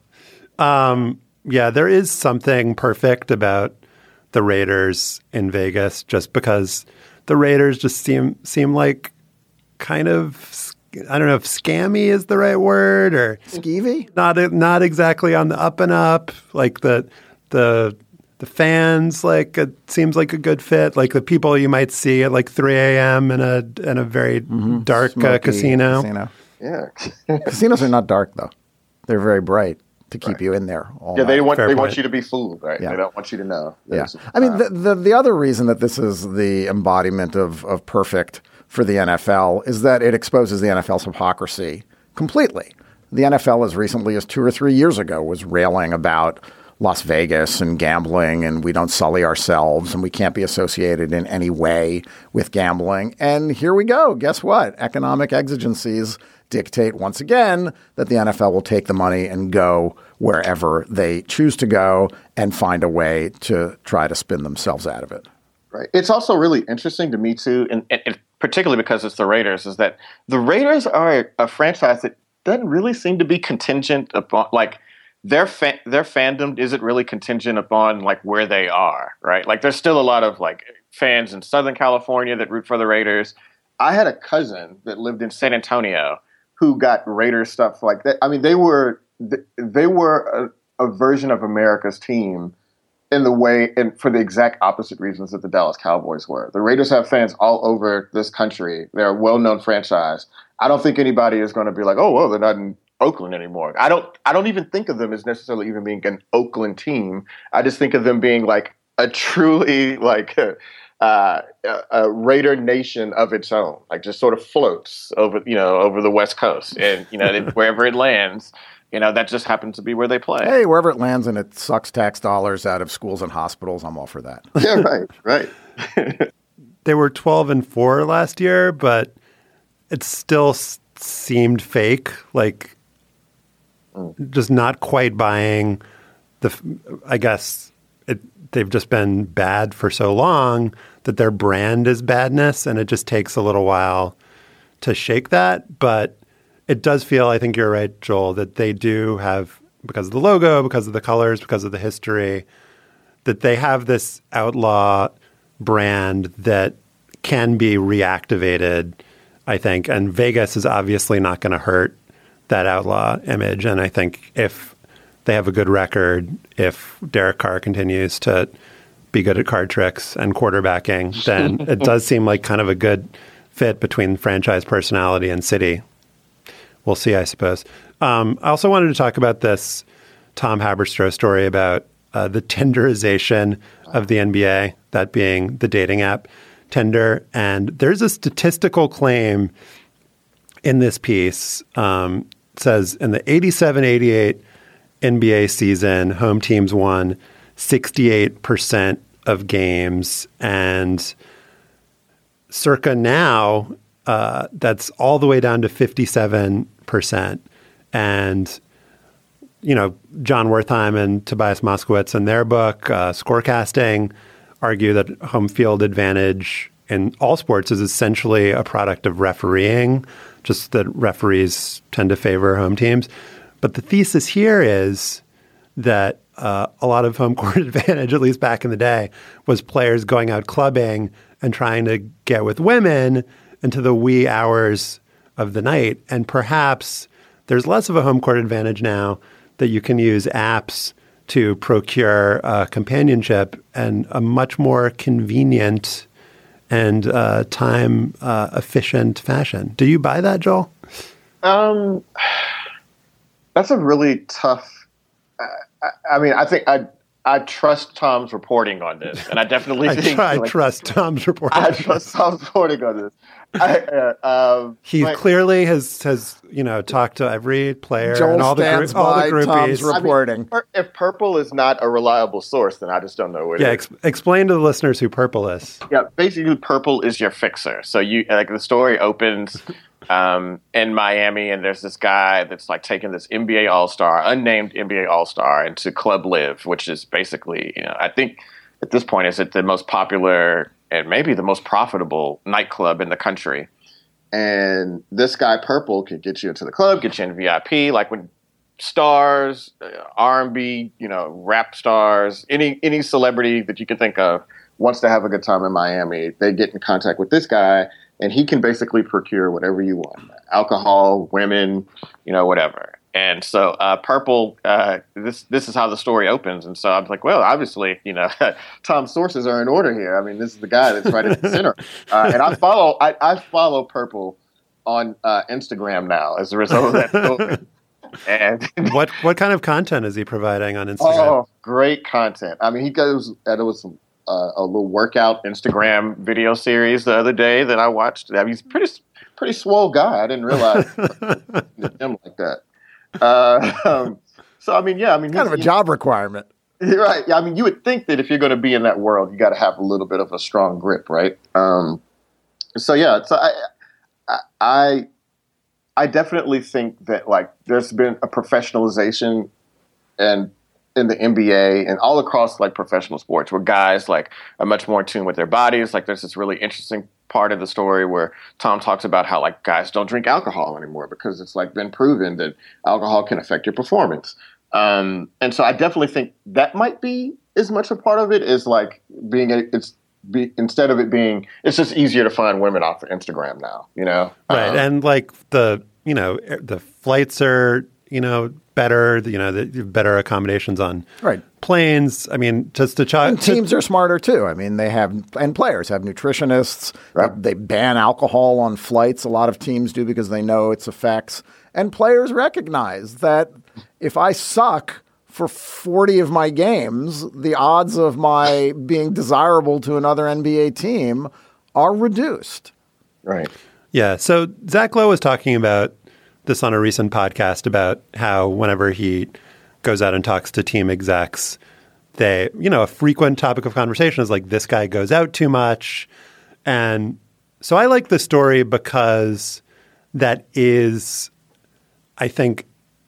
Um, yeah, there is something perfect about the Raiders in Vegas, just because the Raiders just seem seem like kind of, I don't know if scammy is the right word, or skeevy. Not not exactly on the up and up. Like the the the fans, like it seems like a good fit. Like the people you might see at like three a.m. in a in a very mm-hmm. dark uh, casino. casino. Yeah, casinos are not dark though; they're very bright to keep right. you in there. All yeah, they night. want Fair they point. want you to be fooled, right? Yeah. They don't want you to know. Yeah, I mean the, the the other reason that this is the embodiment of of perfect for the N F L is that it exposes the N F L's hypocrisy completely. The N F L, as recently as two or three years ago, was railing about Las Vegas and gambling, and we don't sully ourselves, and we can't be associated in any way with gambling. And here we go. Guess what? Economic exigencies dictate once again that the N F L will take the money and go wherever they choose to go and find a way to try to spin themselves out of it. Right. It's also really interesting to me, too, and, and particularly because it's the Raiders, is that the Raiders are a, a franchise that doesn't really seem to be contingent upon, like, their fa- their fandom isn't really contingent upon, like, where they are, right? Like, there's still a lot of, like, fans in Southern California that root for the Raiders. I had a cousin that lived in San Antonio who got Raiders stuff like that. I mean, they were they were a, a version of America's team in the way, and for the exact opposite reasons that the Dallas Cowboys were. The Raiders have fans all over this country. They're a well-known franchise. I don't think anybody is going to be like, oh, well, they're not in Oakland anymore. I don't I don't even think of them as necessarily even being an Oakland team. I just think of them being like a truly like uh, a, a Raider nation of its own, like just sort of floats over, you know, over the West Coast, and you know, wherever it lands, you know, that just happens to be where they play. Hey, wherever it lands and it sucks tax dollars out of schools and hospitals, I'm all for that. Yeah, right, right. They were twelve and four last year, but it still s- seemed fake, like mm. just not quite buying the, I guess it, they've just been bad for so long that their brand is badness, and it just takes a little while to shake that. But it does feel, I think you're right, Joel, that they do have, because of the logo, because of the colors, because of the history, that they have this outlaw brand that can be reactivated, I think. And Vegas is obviously not going to hurt that outlaw image. And I think if they have a good record, if Derek Carr continues to be good at card tricks and quarterbacking, then it does seem like kind of a good fit between franchise personality and city. We'll see, I suppose. Um, I also wanted to talk about this Tom Haberstroh story about uh, the Tinderization of the N B A, that being the dating app Tinder. And there's a statistical claim in this piece. Um, it says in the eighty-seven eighty-eight N B A season, home teams won sixty-eight percent of games. And circa now, uh, that's all the way down to fifty-seven percent. And, you know, John Wertheim and Tobias Moskowitz in their book, uh, Scorecasting, argue that home field advantage in all sports is essentially a product of refereeing, just that referees tend to favor home teams. But the thesis here is that uh, a lot of home court advantage, at least back in the day, was players going out clubbing and trying to get with women into the wee hours of the night. And perhaps there's less of a home court advantage now that you can use apps to procure uh, companionship and a much more convenient and uh, time uh, efficient fashion. Do you buy that, Joel? Um, that's a really tough. Uh, I, I mean, I think I I trust Tom's reporting on this, and I definitely I think try, I like, trust Tom's reporting. I trust Tom's reporting on this. I, uh, um, he but, clearly has has you know talked to every player Joel and all the stands group, all the by groupies. Tom's reporting. I mean, if Purple is not a reliable source, then I just don't know what Yeah, it ex- is. explain to the listeners who Purple is. Yeah, basically, Purple is your fixer. So you like the story opens um, in Miami, and there's this guy that's like taking this N B A All-Star, unnamed N B A All-Star, into Club Live, which is basically, you know, I think at this point is it the most popular and maybe the most profitable nightclub in the country. And this guy, Purple, can get you into the club, get you in V I P, like when stars, uh, R and B, you know, rap stars, any any celebrity that you can think of wants to have a good time in Miami, they get in contact with this guy, and he can basically procure whatever you want. Alcohol, women, you know, whatever. And so uh, Purple, uh, this this is how the story opens. And so I was like, well, obviously, you know, Tom's sources are in order here. I mean, this is the guy that's right at the center. Uh, and I follow I, I follow Purple on uh, Instagram now as a result of that story. And what what kind of content is he providing on Instagram? Oh, great content. I mean, he goes, and it was uh, a little workout Instagram video series the other day that I watched. I mean, he's a pretty, pretty swole guy. I didn't realize him like that. Uh, um, so, I mean, yeah, I mean, kind of a job requirement. Right. I mean, you would think that if you're going to be in that world, you got to have a little bit of a strong grip, right? Um, so, yeah, so I, I, I definitely think that like there's been a professionalization and in the N B A and all across like professional sports where guys like are much more in tune with their bodies. Like there's this really interesting part of the story where Tom talks about how like guys don't drink alcohol anymore because it's like been proven that alcohol can affect your performance. Um, and so I definitely think that might be as much a part of it as like being a, it's be, instead of it being, it's just easier to find women off of Instagram now, you know? Right. Um, and like the, you know, the flights are, you know, better, you know, the better accommodations on right. planes. I mean, just to try. And teams are smarter too. I mean, they have, and players have nutritionists. Right. They, they ban alcohol on flights. A lot of teams do because they know its effects. And players recognize that if I suck for forty of my games, the odds of my being desirable to another N B A team are reduced. Right. Yeah. So Zach Lowe was talking about this on a recent podcast about how whenever he goes out and talks to team execs, they, you know, a frequent topic of conversation is like, this guy goes out too much. And so I like the story because that is, I think,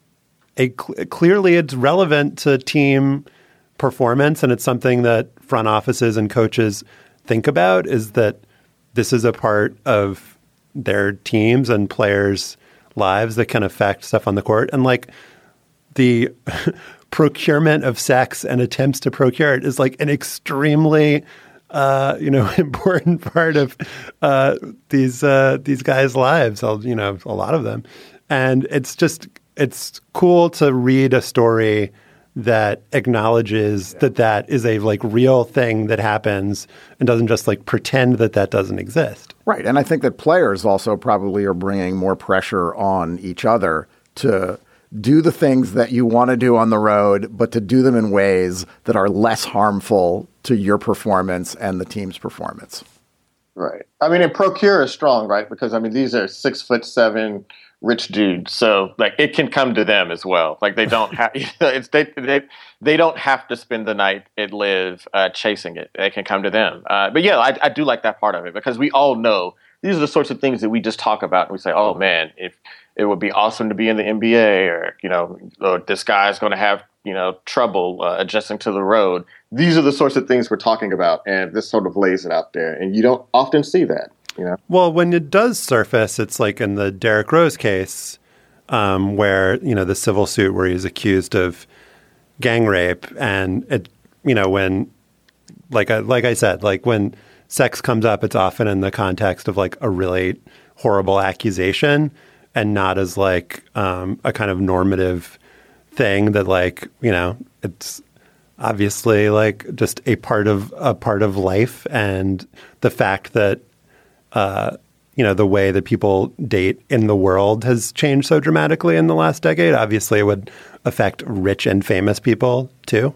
a cl- clearly it's relevant to team performance. And it's something that front offices and coaches think about, is that this is a part of their teams and players' lives that can affect stuff on the court. And like the procurement of sex and attempts to procure it is like an extremely, uh, you know, important part of uh, these uh, these guys' lives, you know, a lot of them. And it's just, it's cool to read a story that acknowledges yeah. that that is a like real thing that happens and doesn't just like pretend that that doesn't exist. Right. And I think that players also probably are bringing more pressure on each other to do the things that you want to do on the road, but to do them in ways that are less harmful to your performance and the team's performance. Right. I mean, and procure is strong, right? Because, I mean, these are six foot seven rich dudes. So, like, it can come to them as well. Like, they don't have, you know, it's, they, they, they don't have to spend the night at Live uh, chasing it. It can come to them. Uh, but yeah, I, I do like that part of it because we all know these are the sorts of things that we just talk about and we say, oh man, if it would be awesome to be in the N B A, or, you know, or this guy's going to have, you know, trouble uh, adjusting to the road. These are the sorts of things we're talking about. And this sort of lays it out there. And you don't often see that. You know? Well, when it does surface, it's like in the Derrick Rose case, um, where, you know, the civil suit where he's accused of gang rape. And, it, you know, when, like I, like I said, like when sex comes up, it's often in the context of like a really horrible accusation. and not as like um, a kind of normative thing that like, you know, it's obviously like just a part of a part of life. And the fact that, uh, you know, the way that people date in the world has changed so dramatically in the last decade, obviously it would affect rich and famous people too.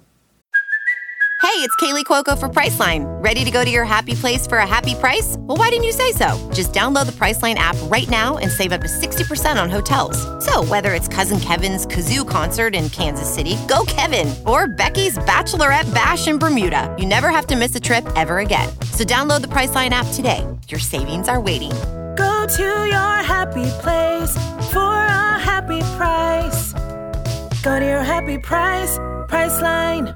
Hey, it's Kaylee Cuoco for Priceline. Ready to go to your happy place for a happy price? Well, why didn't you say so? Just download the Priceline app right now and save up to sixty percent on hotels. So whether it's Cousin Kevin's Kazoo Concert in Kansas City, go Kevin, or Becky's Bachelorette Bash in Bermuda, you never have to miss a trip ever again. So download the Priceline app today. Your savings are waiting. Go to your happy place for a happy price. Go to your happy price, Priceline.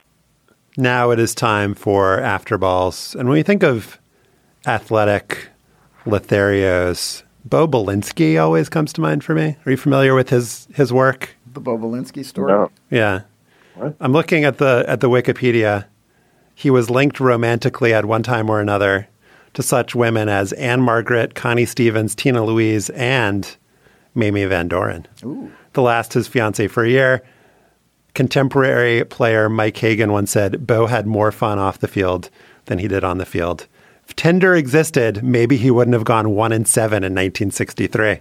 Now it is time for After Balls. And when you think of athletic Lotharios, Bo Belinsky always comes to mind for me. Are you familiar with his his work? The Bo Belinsky story? No. Yeah. What? I'm looking at the at the Wikipedia. He was linked romantically at one time or another to such women as Anne Margaret, Connie Stevens, Tina Louise, and Mamie Van Doren. Ooh. The last his fiancée for a year. Contemporary player Mike Hagan once said, Bo had more fun off the field than he did on the field. If Tinder existed, maybe he wouldn't have gone one and seven in nineteen sixty-three.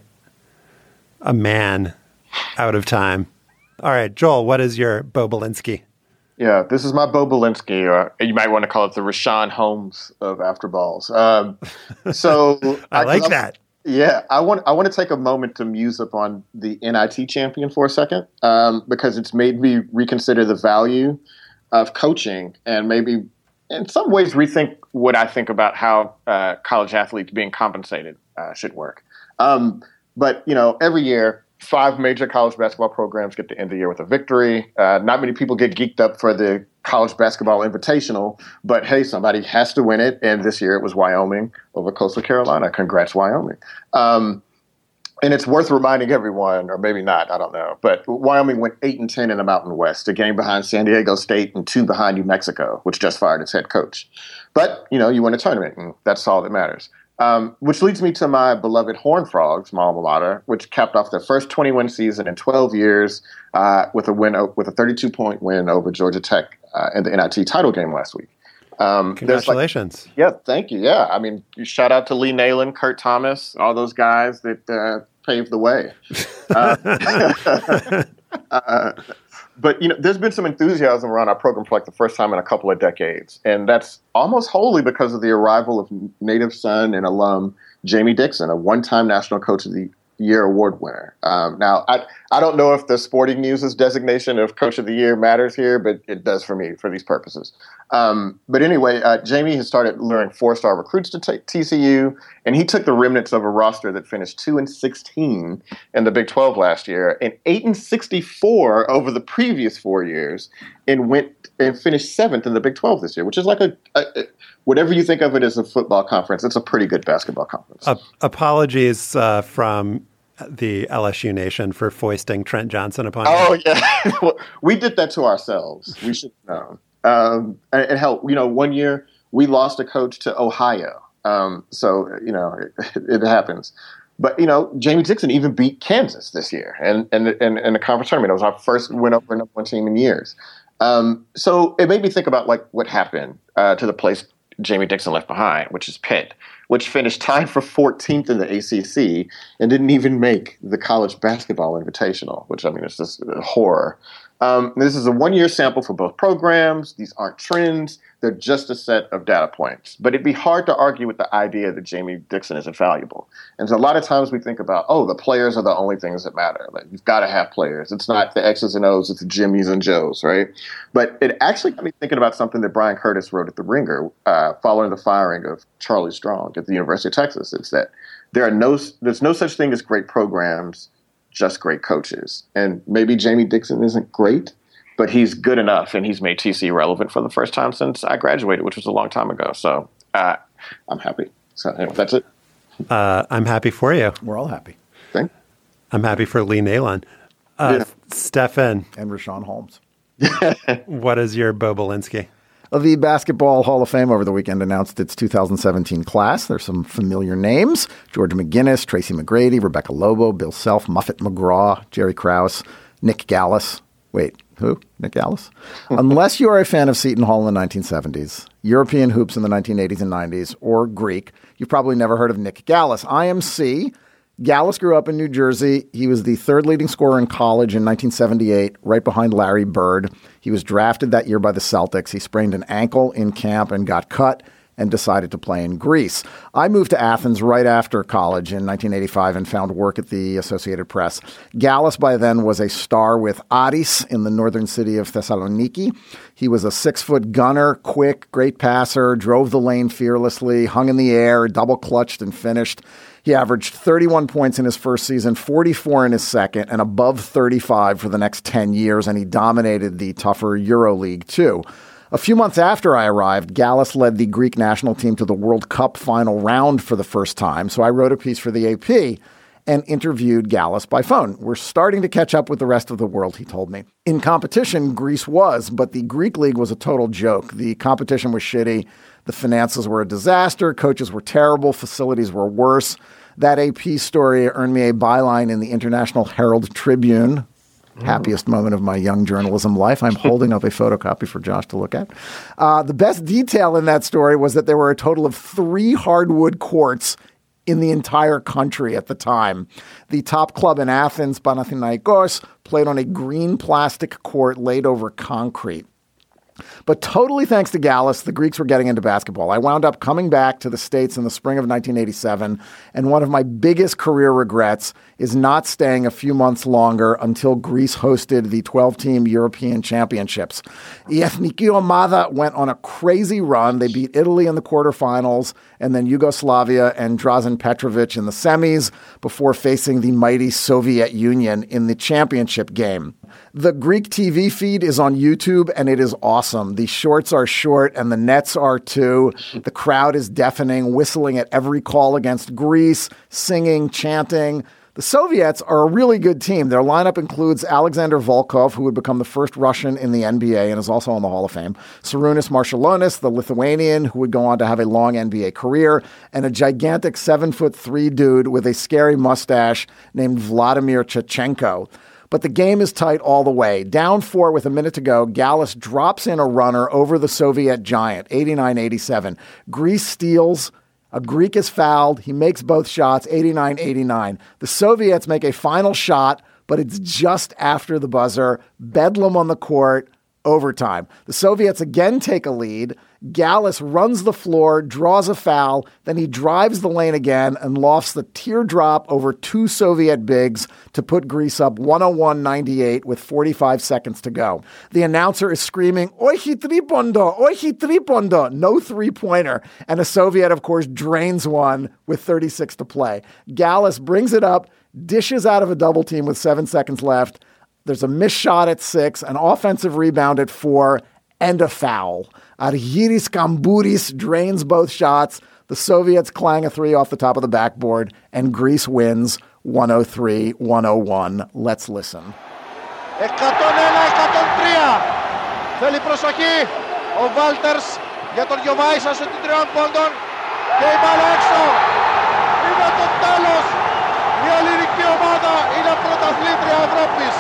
A man out of time. All right, Joel, what is your Bo Belinsky? Yeah, this is my Bo Belinsky, or you might want to call it the Rashawn Holmes of After Balls. Um, so I, I like I, that. Yeah, I want I want to take a moment to muse upon the N I T champion for a second, um, because it's made me reconsider the value of coaching and maybe in some ways rethink what I think about how uh, college athletes being compensated uh, should work. Um, but, you know, every year, five major college basketball programs get to end the year with a victory. Uh, not many people get geeked up for the College Basketball Invitational, but hey, somebody has to win it. And this year it was Wyoming over Coastal Carolina. Congrats, Wyoming. Um, and it's worth reminding everyone, or maybe not, I don't know, but Wyoming went eight and ten in the Mountain West, a game behind San Diego State and two behind New Mexico, which just fired its head coach. But, you know, you win a tournament, and that's all that matters. Um, which leads me to my beloved Horned Frogs, my alma mater, which capped off their first twenty-win season in twelve years uh, with a win with a thirty-two point win over Georgia Tech uh, in the N I T title game last week. Um, Congratulations! Like, yeah, thank you. Yeah, I mean, shout out to Lee Nalen, Kurt Thomas, all those guys that uh, paved the way. Uh, uh, But, you know, there's been some enthusiasm around our program for like the first time in a couple of decades. And that's almost wholly because of the arrival of native son and alum Jamie Dixon, a one-time National Coach of the Year award winner. Um, now, I I don't know if the Sporting News' designation of Coach of the Year matters here, but it does for me for these purposes. Um, but anyway, uh, Jamie has started luring four-star recruits to t- T C U, and he took the remnants of a roster that finished two and sixteen in the Big twelve last year, and eight and sixty-four over the previous four years, and went and finished seventh in the Big twelve this year, which is like a, a, a whatever you think of it as a football conference, it's a pretty good basketball conference. Uh, apologies uh, from the L S U Nation for foisting Trent Johnson upon Oh, you. yeah. Well, we did that to ourselves. We should have known. Um, and, and hell, you know, one year we lost a coach to Ohio. Um, so, you know, it, it happens. But, you know, Jamie Dixon even beat Kansas this year and and and in the conference tournament. It was our first win over number one team in years. Um, so it made me think about, like, what happened uh, to the place Jamie Dixon left behind, which is Pitt, which finished tied for fourteenth in the A C C and didn't even make the College Basketball Invitational, which, I mean, it's just a horror. Um, this is a one-year sample for both programs. These aren't trends. They're just a set of data points. But it'd be hard to argue with the idea that Jamie Dixon is invaluable. And so a lot of times we think about, oh, the players are the only things that matter. Like, you've got to have players. It's not the X's and O's, it's the Jimmys and Joes, right? But it actually got me thinking about something that Brian Curtis wrote at The Ringer uh, following the firing of Charlie Strong at the University of Texas. It's that there are no, there's no such thing as great programs, just great coaches. And maybe Jamie Dixon isn't great, but he's good enough, and he's made T C U relevant for the first time since I graduated, which was a long time ago. So uh, I'm happy. So anyway, that's it. Uh, I'm happy for you. We're all happy. Thank you. I'm happy for Lee Nalen. Uh, Yeah. Stefan. And Rashawn Holmes. What is your Bo Belinsky? The Basketball Hall of Fame over the weekend announced its two thousand seventeen class. There's some familiar names: George McGinnis, Tracy McGrady, Rebecca Lobo, Bill Self, Muffet McGraw, Jerry Krause, Nick Gallis. Wait, who? Nick Gallis? Unless you are a fan of Seton Hall in the nineteen seventies, European hoops in the nineteen eighties and nineties, or Greek, you've probably never heard of Nick Gallis. I M C. Gallis grew up in New Jersey. He was the third leading scorer in college in nineteen seventy-eight, right behind Larry Bird. He was drafted that year by the Celtics. He sprained an ankle in camp and got cut and decided to play in Greece. I moved to Athens right after college in nineteen eighty-five and found work at the Associated Press. Gallis by then was a star with Aris in the northern city of Thessaloniki. He was a six-foot gunner, quick, great passer, drove the lane fearlessly, hung in the air, double-clutched and finished. He averaged thirty-one points in his first season, forty-four in his second, and above thirty-five for the next ten years, and he dominated the tougher EuroLeague too. A few months after I arrived, Gallis led the Greek national team to the World Cup final round for the first time, so I wrote a piece for the A P and interviewed Gallis by phone. We're starting to catch up with the rest of the world, he told me. In competition, Greece was, but the Greek league was a total joke. The competition was shitty. The finances were a disaster. Coaches were terrible. Facilities were worse. That A P story earned me a byline in the International Herald Tribune. Happiest moment of my young journalism life. I'm holding up a photocopy for Josh to look at. Uh, the best detail in that story was that there were a total of three hardwood courts in the entire country at the time. The top club in Athens, Panathinaikos, played on a green plastic court laid over concrete. But totally thanks to Gallis, the Greeks were getting into basketball. I wound up coming back to the States in the spring of nineteen eighty-seven, and one of my biggest career regrets is not staying a few months longer until Greece hosted the twelve-team European Championships. The Ethniki Omada went on a crazy run. They beat Italy in the quarterfinals, and then Yugoslavia and Drazen Petrovic in the semis before facing the mighty Soviet Union in the championship game. The Greek T V feed is on YouTube, and it is awesome. The shorts are short, and the nets are too. The crowd is deafening, whistling at every call against Greece, singing, chanting. The Soviets are a really good team. Their lineup includes Alexander Volkov, who would become the first Russian in the N B A and is also on the Hall of Fame, Sarunas Marciulionis, the Lithuanian, who would go on to have a long N B A career, and a gigantic seven-foot-three dude with a scary mustache named Vladimir Chechenko. But the game is tight all the way. Down four with a minute to go, Gallis drops in a runner over the Soviet giant, eighty-nine eighty-seven. Greece steals. A Greek is fouled. He makes both shots, eighty-nine eighty-nine. The Soviets make a final shot, but it's just after the buzzer. Bedlam on the court. Overtime. The Soviets again take a lead. Gallis runs the floor, draws a foul, then he drives the lane again and lofts the teardrop over two Soviet bigs to put Greece up one oh one ninety-eight with forty-five seconds to go. The announcer is screaming, "Oichi tripondo, oichi tripondo," no three-pointer. And a Soviet, of course, drains one with thirty-six to play. Gallis brings it up, dishes out of a double team with seven seconds left. There's a missed shot at six, an offensive rebound at four, and a foul. Argyris Kambouris drains both shots. The Soviets clang a three off the top of the backboard, and Greece wins one oh three one oh one. Let's listen. εκατόν ένα εκατόν τρία. Θέλει προσοχή ο Βάλτερς για τον Γιωβάησα σε την τριών πόντων και η μπάλα έξω. Είναι το τέλος. Η ελληνική ομάδα είναι πρωταθλήτρια Ευρώπης.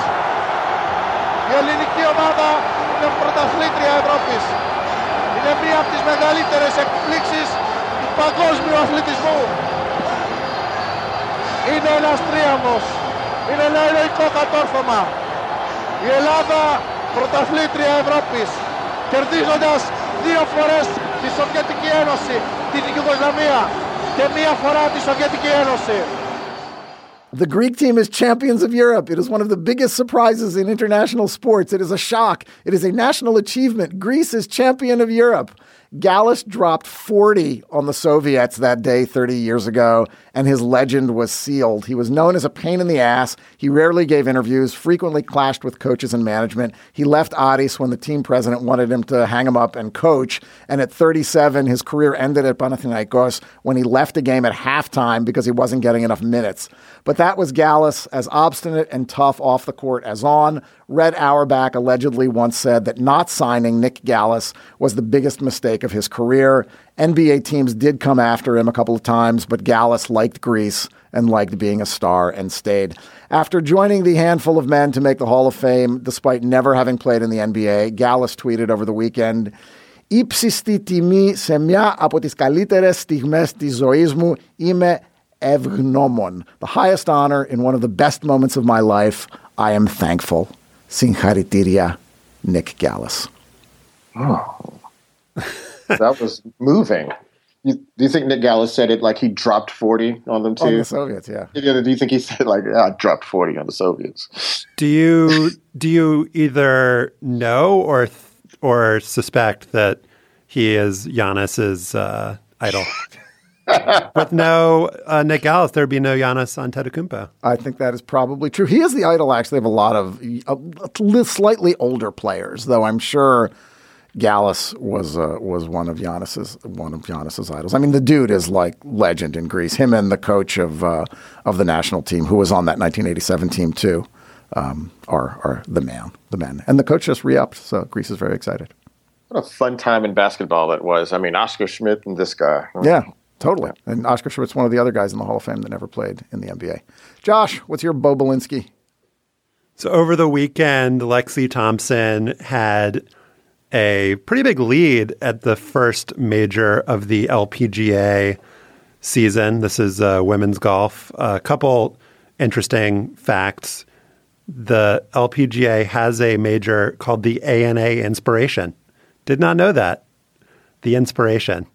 Η ελληνική ομάδα είναι πρωταθλήτρια Ευρώπης. Είναι μία από τις μεγαλύτερες εκπλήξεις του παγκόσμιου αθλητισμού. Είναι ένας τρίαμβος. Είναι ένα ηρωικό κατόρθωμα. Η Ελλάδα πρωταθλήτρια Ευρώπης, κερδίζοντας δύο φορές τη Σοβιετική Ένωση, την Ιουγκοσλαβία, και μία φορά τη Σοβιετική Ένωση. The Greek team is champions of Europe. It is one of the biggest surprises in international sports. It is a shock. It is a national achievement. Greece is champion of Europe. Gallis dropped forty on the Soviets that day thirty years ago, and his legend was sealed. He was known as a pain in the ass. He rarely gave interviews, frequently clashed with coaches and management. He left Aris when the team president wanted him to hang him up and coach. And at thirty-seven, his career ended at Panathinaikos when he left the game at halftime because he wasn't getting enough minutes. But that was Gallis, as obstinate and tough off the court as on. Red Auerbach allegedly once said that not signing Nick Gallas was the biggest mistake of his career. N B A teams did come after him a couple of times, but Gallas liked Greece and liked being a star and stayed. After joining the handful of men to make the Hall of Fame, despite never having played in the N B A, Gallas tweeted over the weekend, «Ύψιστη τιμή σε μια από τις καλύτερες στιγμές της ζωής μου, είμαι ευγνώμων. The highest honor in one of the best moments of my life, I am thankful. Συγχαρητήρια, Nick Gallas». Oh, that was moving. You, do you think Nick Gallas said it like he dropped forty on them too? On the Soviets, yeah. yeah. Do you think he said like, yeah, I dropped forty on the Soviets? Do you do you either know or or suspect that he is Giannis's uh, idol? With no uh, Nick Gallas, there'd be no Giannis Antetokounmpo. I think that is probably true. He is the idol, actually, of a lot of uh, slightly older players, though I'm sure Gallas was uh, was one of Giannis's one of Giannis's idols. I mean, the dude is like legend in Greece. Him and the coach of uh, of the national team, who was on that nineteen eighty-seven team too, um, are are the man, the men. And the coach just re-upped, so Greece is very excited. What a fun time in basketball that was. I mean, Oscar Schmidt and this guy. Yeah. Totally. And Oscar Schmidt's one of the other guys in the Hall of Fame that never played in the N B A. Josh, what's your Bo Belinsky? So over the weekend, Lexi Thompson had a pretty big lead at the first major of the L P G A season. This is uh, women's golf. A couple interesting facts. The L P G A has a major called the A N A Inspiration. Did not know that. The Inspiration.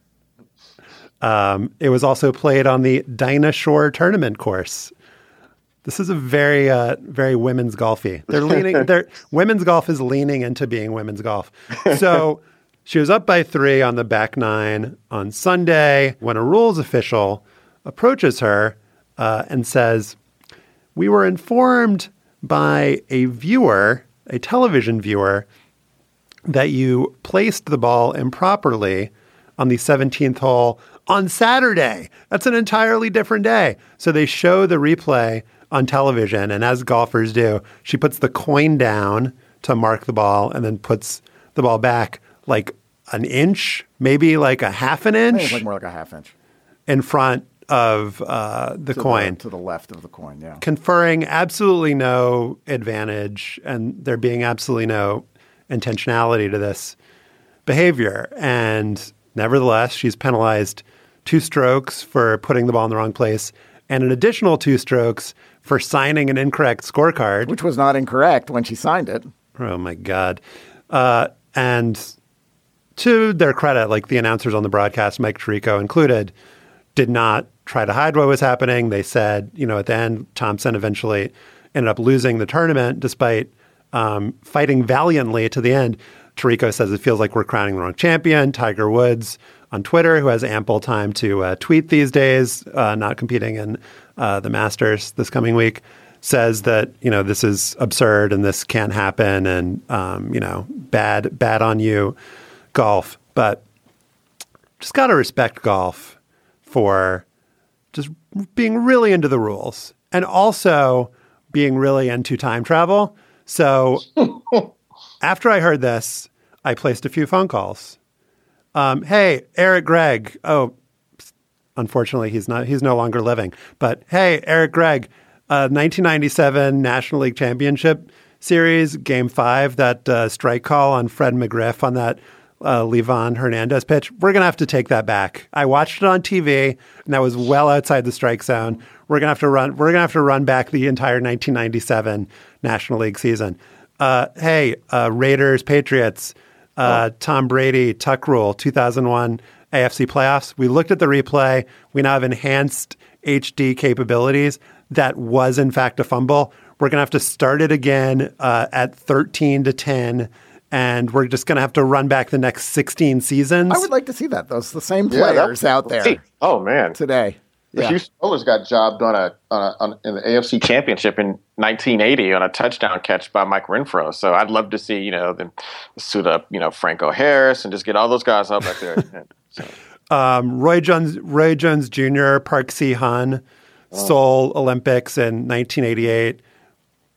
Um, it was also played on the Dinah Shore tournament course. This is a very, uh, very women's golfy. They're leaning. They're women's golf is leaning into being women's golf. So she was up by three on the back nine on Sunday when a rules official approaches her uh, and says, "We were informed by a viewer, a television viewer, that you placed the ball improperly on the seventeenth hole on Saturday. That's an entirely different day." So they show the replay on television, and as golfers do, she puts the coin down to mark the ball and then puts the ball back like an inch, maybe like a half an inch. I think it's like more like a half inch. In front of uh, the to coin. The, to the left of the coin, yeah. Conferring absolutely no advantage, and there being absolutely no intentionality to this behavior. And nevertheless, she's penalized two strokes for putting the ball in the wrong place and an additional two strokes for signing an incorrect scorecard. Which was not incorrect when she signed it. Oh, my God. Uh, and to their credit, like the announcers on the broadcast, Mike Tirico included, did not try to hide what was happening. They said, you know, at the end, Thompson eventually ended up losing the tournament despite um, fighting valiantly to the end. Tirico says it feels like we're crowning the wrong champion. Tiger Woods on Twitter, who has ample time to uh, tweet these days, uh, not competing in uh, the Masters this coming week, says that, you know, this is absurd and this can't happen and, um, you know, bad, bad on you, golf. But just got to respect golf for just being really into the rules and also being really into time travel. So after I heard this, I placed a few phone calls. Um, hey, Eric Gregg. Oh, unfortunately, he's not. He's no longer living. But hey, Eric Gregg, uh, nineteen ninety-seven National League Championship Series, Game Five, that uh, strike call on Fred McGriff on that uh, Livan Hernandez pitch. We're gonna have to take that back. I watched it on T V, and that was well outside the strike zone. We're gonna have to run. We're gonna have to run back the entire nineteen ninety-seven National League season. Uh, hey, uh, Raiders, Patriots. Uh, Tom Brady, Tuck Rule, two thousand one A F C playoffs. We looked at the replay. We now have enhanced H D capabilities. That was, in fact, a fumble. We're going to have to start it again uh, at thirteen to ten, and we're just going to have to run back the next sixteen seasons. I would like to see that. Those the same players yeah, out there. Oh, man. Today. The yeah. Houston Oilers got jobbed on a, on a on, in the A F C Championship in nineteen eighty on a touchdown catch by Mike Renfro. So I'd love to see, you know, them suit up, you know, Franco Harris and just get all those guys up back there. So. Um, Roy Jones, Roy Jones Junior, Park Si-hun, oh. Seoul Olympics in nineteen eighty-eight.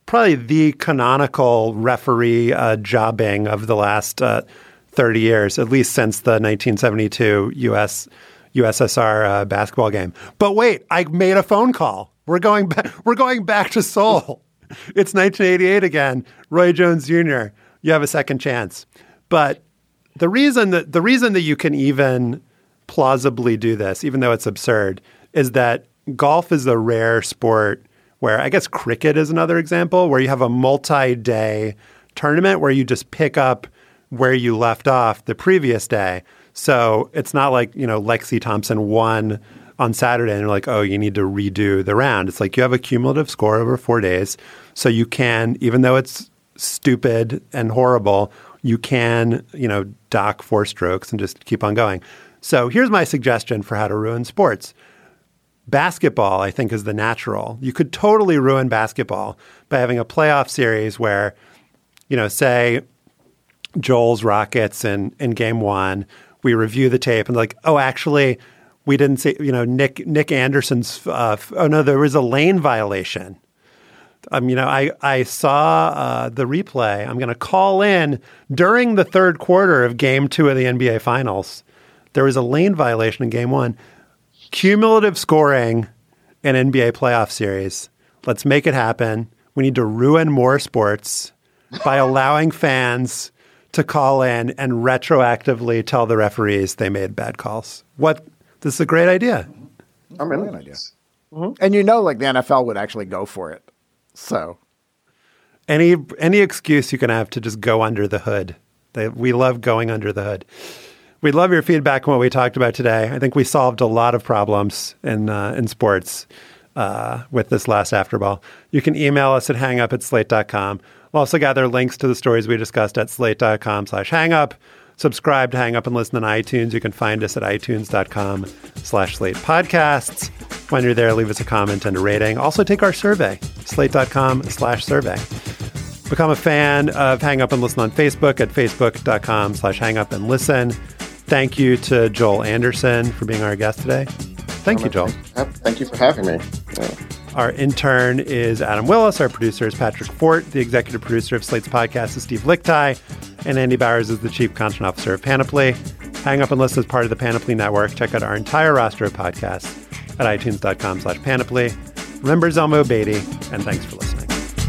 probably the canonical referee uh, jobbing of the last uh, thirty years, at least since the nineteen seventy-two U S U S S R uh, basketball game. But wait, I made a phone call. We're going back. We're going back to Seoul. It's nineteen eighty-eight again. Roy Jones Junior You have a second chance. But the reason that the reason that you can even plausibly do this, even though it's absurd, is that golf is a rare sport where, I guess cricket is another example, where you have a multi-day tournament where you just pick up where you left off the previous day. So it's not like, you know, Lexi Thompson won on Saturday and you're like, oh, you need to redo the round. It's like you have a cumulative score over four days. So you can, even though it's stupid and horrible, you can, you know, dock four strokes and just keep on going. So here's my suggestion for how to ruin sports. Basketball, I think, is the natural. You could totally ruin basketball by having a playoff series where, you know, say Joel's Rockets in, in game one, we review the tape and like, oh, actually, we didn't see, you know, Nick Nick Anderson's, uh, oh, no, there was a lane violation. Um, you know, I, I saw uh, the replay. I'm going to call in during the third quarter of game two of the N B A Finals. There was a lane violation in game one. Cumulative scoring in N B A playoff series. Let's make it happen. We need to ruin more sports by allowing fans to call in and retroactively tell the referees they made bad calls. What? This is a great idea. I'm in an idea. Mm-hmm. And you know, like the N F L would actually go for it. So any any excuse you can have to just go under the hood. They, we love going under the hood. We love your feedback on what we talked about today. I think we solved a lot of problems in uh, in sports uh, with this last Afterball. You can email us at hangup at slate dot com. We'll also gather links to the stories we discussed at slate dot com slash hangup. Subscribe to Hang Up and listen on iTunes. You can find us at itunes dot com slash slate podcasts. When you're there, leave us a comment and a rating. Also take our survey, slate dot com slash survey. Become a fan of Hang Up and Listen on Facebook at facebook dot com slash hang up and listen. Thank you to Joel Anderson for being our guest today. Thank you, Joel. Thank you for having me. Yeah. Our intern is Adam Willis. Our producer is Patrick Fort. The executive producer of Slate's podcast is Steve Lichtai. And Andy Bowers is the chief content officer of Panoply. Hang Up and Listen is part of the Panoply Network. Check out our entire roster of podcasts at itunes dot com slash panoply. Remember Zelmo Beatty, and thanks for listening.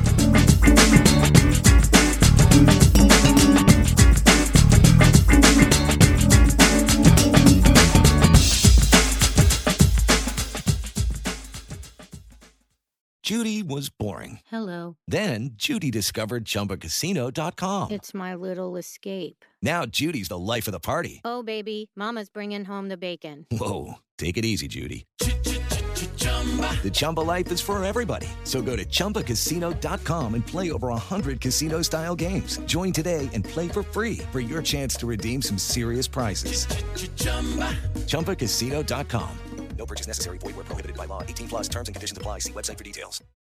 Judy was boring. Hello. Then Judy discovered Chumba Casino dot com. It's my little escape. Now Judy's the life of the party. Oh, baby, mama's bringing home the bacon. Whoa, take it easy, Judy. The Chumba life is for everybody. So go to Chumba Casino dot com and play over one hundred casino-style games. Join today and play for free for your chance to redeem some serious prizes. Chumba Casino dot com. No purchase necessary. Void where prohibited by law. eighteen plus terms and conditions apply. See website for details.